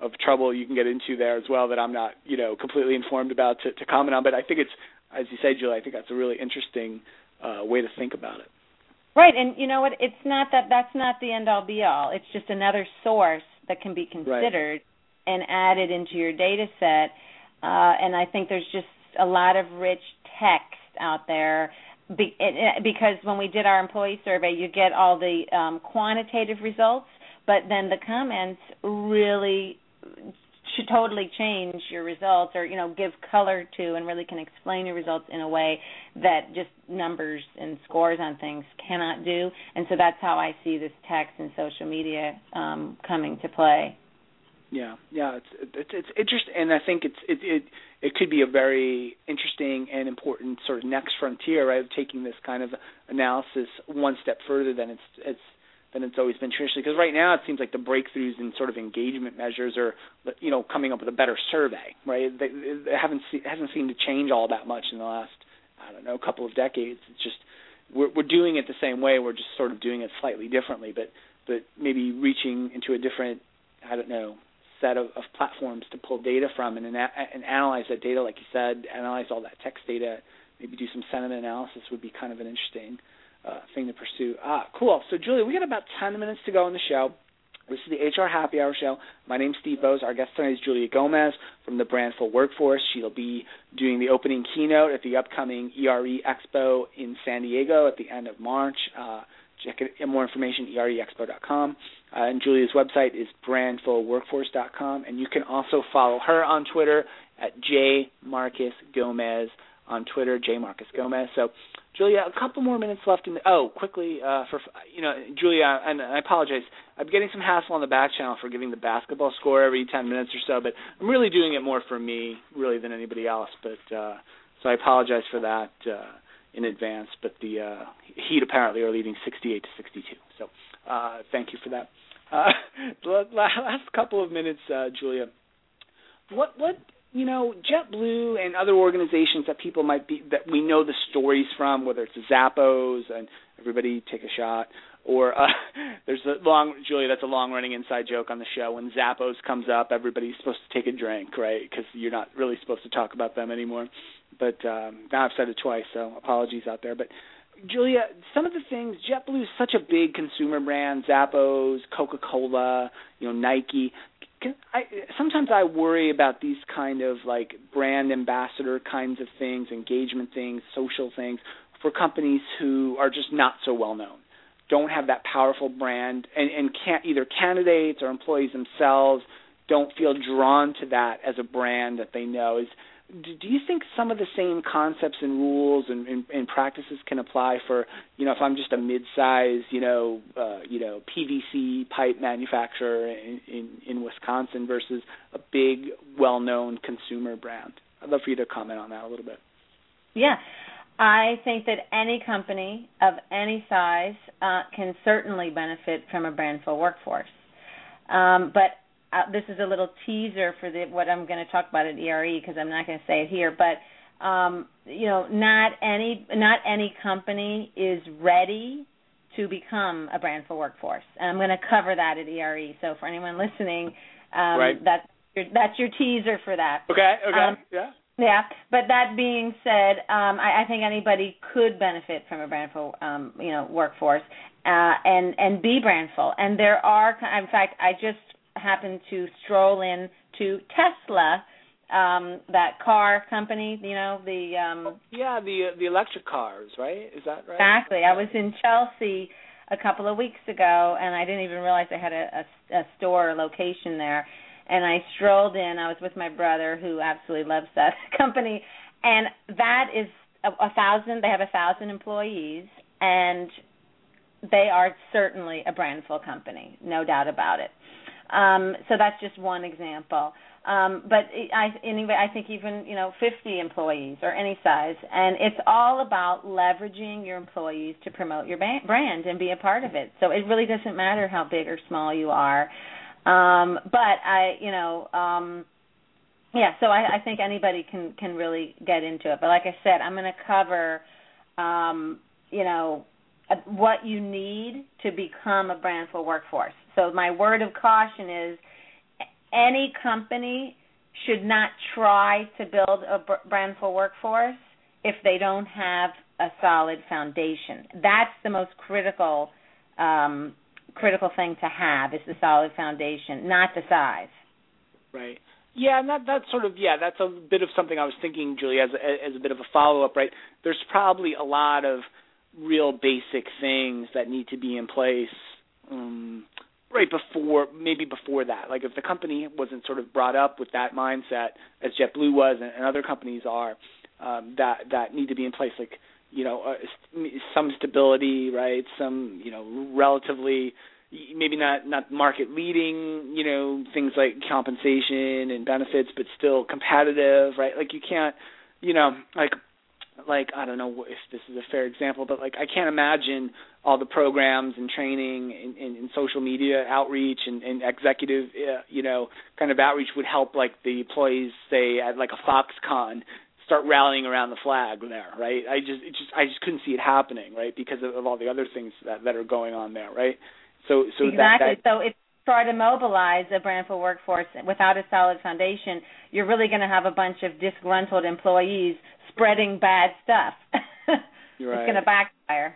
of trouble you can get into there as well that I'm not, you know, completely informed about to, to comment on. But I think it's, as you say, Julie, I think that's a really interesting uh, way to think about it. Right, and you know what? It's not that that's not the end-all, be-all. It's just another source that can be considered right. and added into your data set. Uh, and I think there's just a lot of rich text out there be, it, because when we did our employee survey, you get all the um, quantitative results, but then the comments really should totally change your results or, you know, give color to and really can explain your results in a way that just numbers and scores on things cannot do. And so that's how I see this text and social media um, coming to play. Yeah, yeah, it's it's, it's interesting, and I think it's it, it it could be a very interesting and important sort of next frontier, right? Of taking this kind of analysis one step further than it's it's than it's always been traditionally. Because right now it seems like the breakthroughs in sort of engagement measures are, you know, coming up with a better survey, right? They, they haven't see, hasn't seemed to change all that much in the last I don't know couple of decades. It's just we're we're doing it the same way. We're just sort of doing it slightly differently, but but maybe reaching into a different I don't know. set of, of platforms to pull data from and, and analyze that data, like you said, analyze all that text data, maybe do some sentiment analysis would be kind of an interesting uh, thing to pursue. Ah, cool. So, Julia, we got about ten minutes to go in the show. This is the H R Happy Hour Show. My name's Steve Bose. Our guest tonight is Julia Gomez from the Brandful Workforce. She'll be doing the opening keynote at the upcoming E R E Expo in San Diego at the end of March. Uh, check it, more information, E R E expo dot com. Uh, and Julia's website is brandful workforce dot com. And you can also follow her on Twitter at J Marcus Gomez on Twitter, J Marcus Gomez. So, Julia, a couple more minutes left. In the, oh, quickly, uh, for you know, Julia, and I apologize. I'm getting some hassle on the back channel for giving the basketball score every ten minutes or so, but I'm really doing it more for me, really, than anybody else. But uh, so I apologize for that uh, in advance. But the uh, Heat apparently are leading sixty-eight to sixty-two. So uh, thank you for that. Uh, last couple of minutes, uh, Julia. What what you know, JetBlue and other organizations that people might be that we know the stories from, whether it's Zappos and everybody take a shot, or uh, there's a long Julia. That's a long-running inside joke on the show. When Zappos comes up, everybody's supposed to take a drink, right? Because you're not really supposed to talk about them anymore. But um, now I've said it twice, so apologies out there. But Julia, some of the things, JetBlue is such a big consumer brand, Zappos, Coca-Cola, you know, Nike. Can I, sometimes I worry about these kind of like brand ambassador kinds of things, engagement things, social things for companies who are just not so well known, don't have that powerful brand, and, and can't either candidates or employees themselves don't feel drawn to that as a brand that they know. Is Do you think some of the same concepts and rules and, and, and practices can apply for, you know, if I'm just a mid-size, you know, uh, you know, P V C pipe manufacturer in, in, in Wisconsin versus a big, well-known consumer brand? I'd love for you to comment on that a little bit. Yeah. I think that any company of any size uh, can certainly benefit from a Brandful workforce. Um, but Uh, this is a little teaser for the, what I'm going to talk about at E R E because I'm not going to say it here. But um, you know, not any not any company is ready to become a Brandful workforce, and I'm going to cover that at E R E. So for anyone listening, um, right. that's your, that's your teaser for that. Okay. Okay. Um, yeah. Yeah. But that being said, um, I, I think anybody could benefit from a Brandful, um, you know, workforce uh, and and be Brandful. And there are, in fact, I just happened to stroll in to Tesla, um, that car company, you know, the... Um, yeah, the uh, the electric cars, right? Is that right? Exactly. I was in Chelsea a couple of weeks ago, and I didn't even realize they had a, a, a store or location there. And I strolled in. I was with my brother, who absolutely loves that company. And that is a, a thousand, they have a thousand employees, and they are certainly a Brandful company, no doubt about it. Um, so that's just one example. Um, but I, anyway, I think even, you know, fifty employees or any size, and it's all about leveraging your employees to promote your brand and be a part of it. So it really doesn't matter how big or small you are. Um, but I, you know, um, yeah. So I, I think anybody can can really get into it. But like I said, I'm going to cover, um, you know, what you need to become a Brandful workforce. So my word of caution is any company should not try to build a brandful workforce if they don't have a solid foundation. That's the most critical um, critical thing to have, is the solid foundation, not the size. Right. Yeah, and that that's sort of yeah, that's a bit of something I was thinking, Julie, as a, as a bit of a follow up. Right. There's probably a lot of real basic things that need to be in place um, right before, maybe before that. Like if the company wasn't sort of brought up with that mindset, as JetBlue was and, and other companies are, um, that that need to be in place. Like you know, uh, some stability, right? Some you know, relatively. Maybe not, not market leading, you know, things like compensation and benefits, but still competitive, right? Like you can't, you know, like, like I don't know if this is a fair example, but like I can't imagine all the programs and training and, and, and social media outreach and, and executive, uh, you know, kind of outreach would help like the employees, say at like a Foxconn, start rallying around the flag there, right? I just, it just, I just couldn't see it happening, right, because of, of all the other things that, that are going on there, right? So, so exactly. That, that, so if you try to mobilize a brandful workforce without a solid foundation, you're really going to have a bunch of disgruntled employees spreading bad stuff. You're it's right. going to backfire.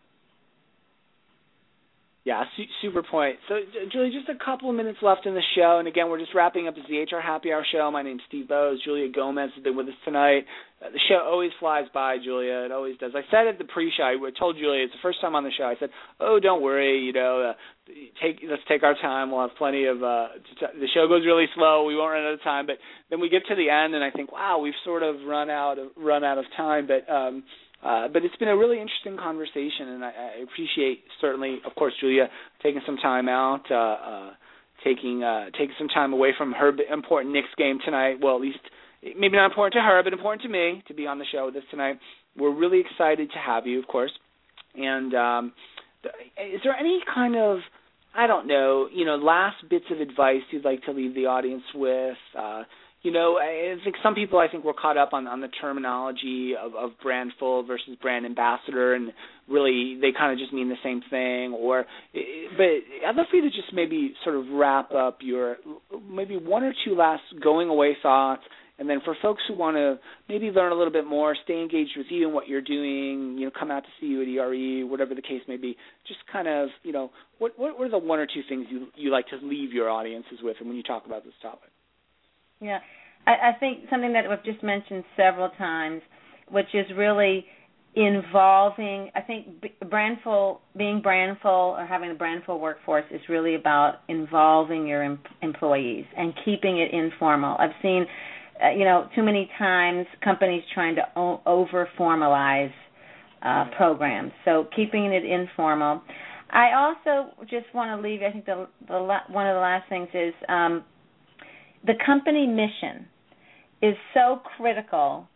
Yeah, su- super point. So, Julia, just a couple of minutes left in the show, and again, we're just wrapping up. This is the H R Happy Hour show. My name's Steve Bowes. Julia Gomez has been with us tonight. Uh, the show always flies by, Julia. It always does. I said at the pre-show, I told Julia, it's the first time on the show, I said, oh, don't worry, you know, uh, take let's take our time. We'll have plenty of uh, – the show goes really slow. We won't run out of time. But then we get to the end, and I think, wow, we've sort of run out of, run out of time. But um, – Uh, but it's been a really interesting conversation, and I, I appreciate certainly, of course, Julia taking some time out, uh, uh, taking uh, taking some time away from her important Knicks game tonight. Well, at least maybe not important to her, but important to me to be on the show with us tonight. We're really excited to have you, of course. And um, is there any kind of, I don't know, you know, last bits of advice you'd like to leave the audience with? Uh, You know, I think some people, I think, were caught up on, on the terminology of, of brandful versus brand ambassador, and really they kind of just mean the same thing. Or, but I'd love for you to just maybe sort of wrap up your maybe one or two last going away thoughts, and then for folks who want to maybe learn a little bit more, stay engaged with you and what you're doing, you know, come out to see you at E R E, whatever the case may be, just kind of, you know, what what are the one or two things you you like to leave your audiences with when you talk about this topic? Yeah, I, I think something that we've just mentioned several times, which is really involving, I think brandful, being brandful or having a brandful workforce is really about involving your em- employees and keeping it informal. I've seen, uh, you know, too many times companies trying to o- over-formalize uh, programs, so keeping it informal. I also just want to leave, I think the, the la- one of the last things is, um, the company mission is so critical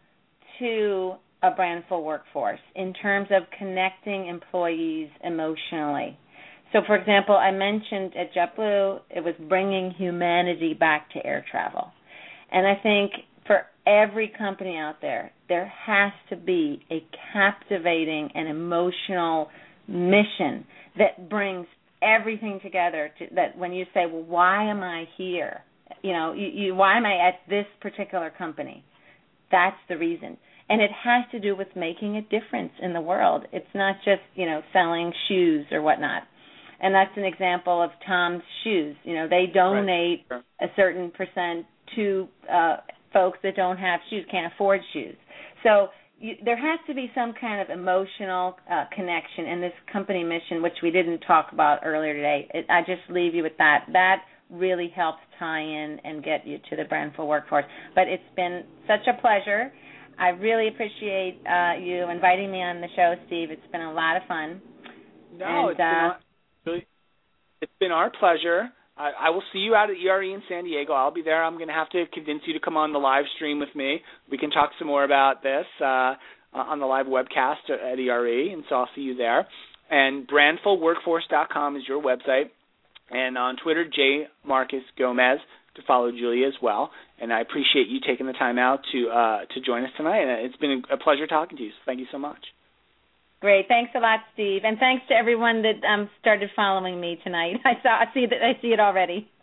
to a brandful workforce in terms of connecting employees emotionally. So, for example, I mentioned at JetBlue, it was bringing humanity back to air travel. And I think for every company out there, there has to be a captivating and emotional mission that brings everything together, to, that when you say, well, why am I here? You know, you, you, why am I at this particular company? That's the reason. And it has to do with making a difference in the world. It's not just, you know, selling shoes or whatnot. And that's an example of Tom's Shoes. You know, they donate right. a certain percent to uh, folks that don't have shoes, can't afford shoes. So you, there has to be some kind of emotional uh, connection in this company mission, which we didn't talk about earlier today. It, I just leave you with that. That really helps tie in and get you to the brandful workforce. But it's been such a pleasure. I really appreciate uh, you inviting me on the show, Steve. It's been a lot of fun. No, and, it's, been uh, our, really, it's been our pleasure. I, I will see you out at E R E in San Diego. I'll be there. I'm going to have to convince you to come on the live stream with me. We can talk some more about this uh, on the live webcast at E R E, and so I'll see you there. And brandful workforce dot com is your website. And on Twitter, J. Marcus Gomez, to follow Julia as well. And I appreciate you taking the time out to uh, to join us tonight. And it's been a pleasure talking to you, so thank you so much. Great. Thanks a lot, Steve. And thanks to everyone that um, started following me tonight. I saw, I see that I see it already.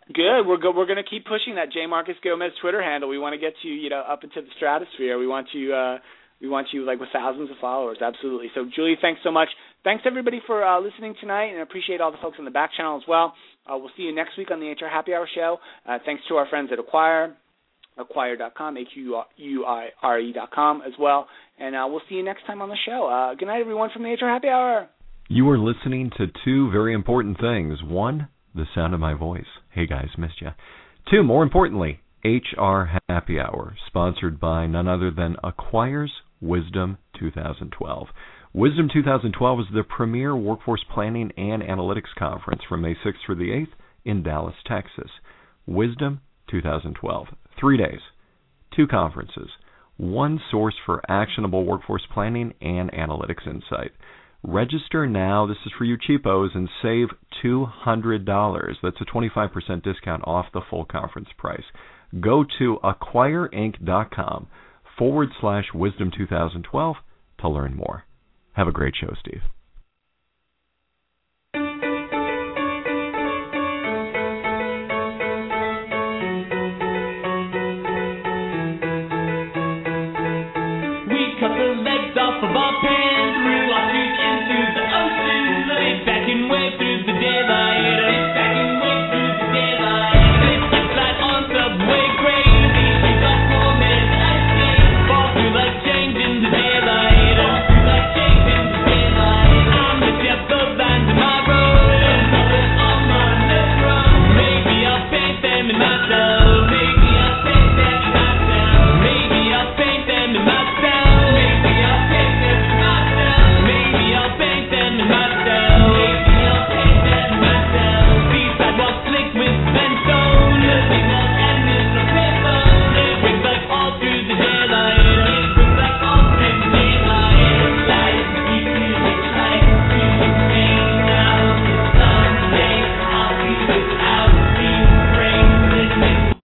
Good. We're go- we're going to keep pushing that J. Marcus Gomez Twitter handle. We want to get you, you know, up into the stratosphere. We want you, uh, we want you like with thousands of followers. Absolutely. So, Julie, thanks so much. Thanks everybody for uh, listening tonight, and I appreciate all the folks on the back channel as well. Uh, we'll see you next week on the H R Happy Hour show. Uh, thanks to our friends at Acquire, acquire dot com, A Q U I R E dot com as well. And uh, we'll see you next time on the show. Uh, good night, everyone, from the H R Happy Hour. You are listening to two very important things. One, the sound of my voice. Hey, guys, missed ya. Two, more importantly, H R Happy Hour, sponsored by none other than Acquire's Wisdom twenty twelve. Wisdom twenty twelve is the premier workforce planning and analytics conference from May sixth through the eighth in Dallas, Texas. Wisdom twenty twelve. Three days, two conferences, one source for actionable workforce planning and analytics insight. Register now, this is for you cheapos, and save two hundred dollars. That's a twenty-five percent discount off the full conference price. Go to acquireinc.com forward slash wisdom twenty twelve to learn more. Have a great show, Steve. We cut the legs off of our pants.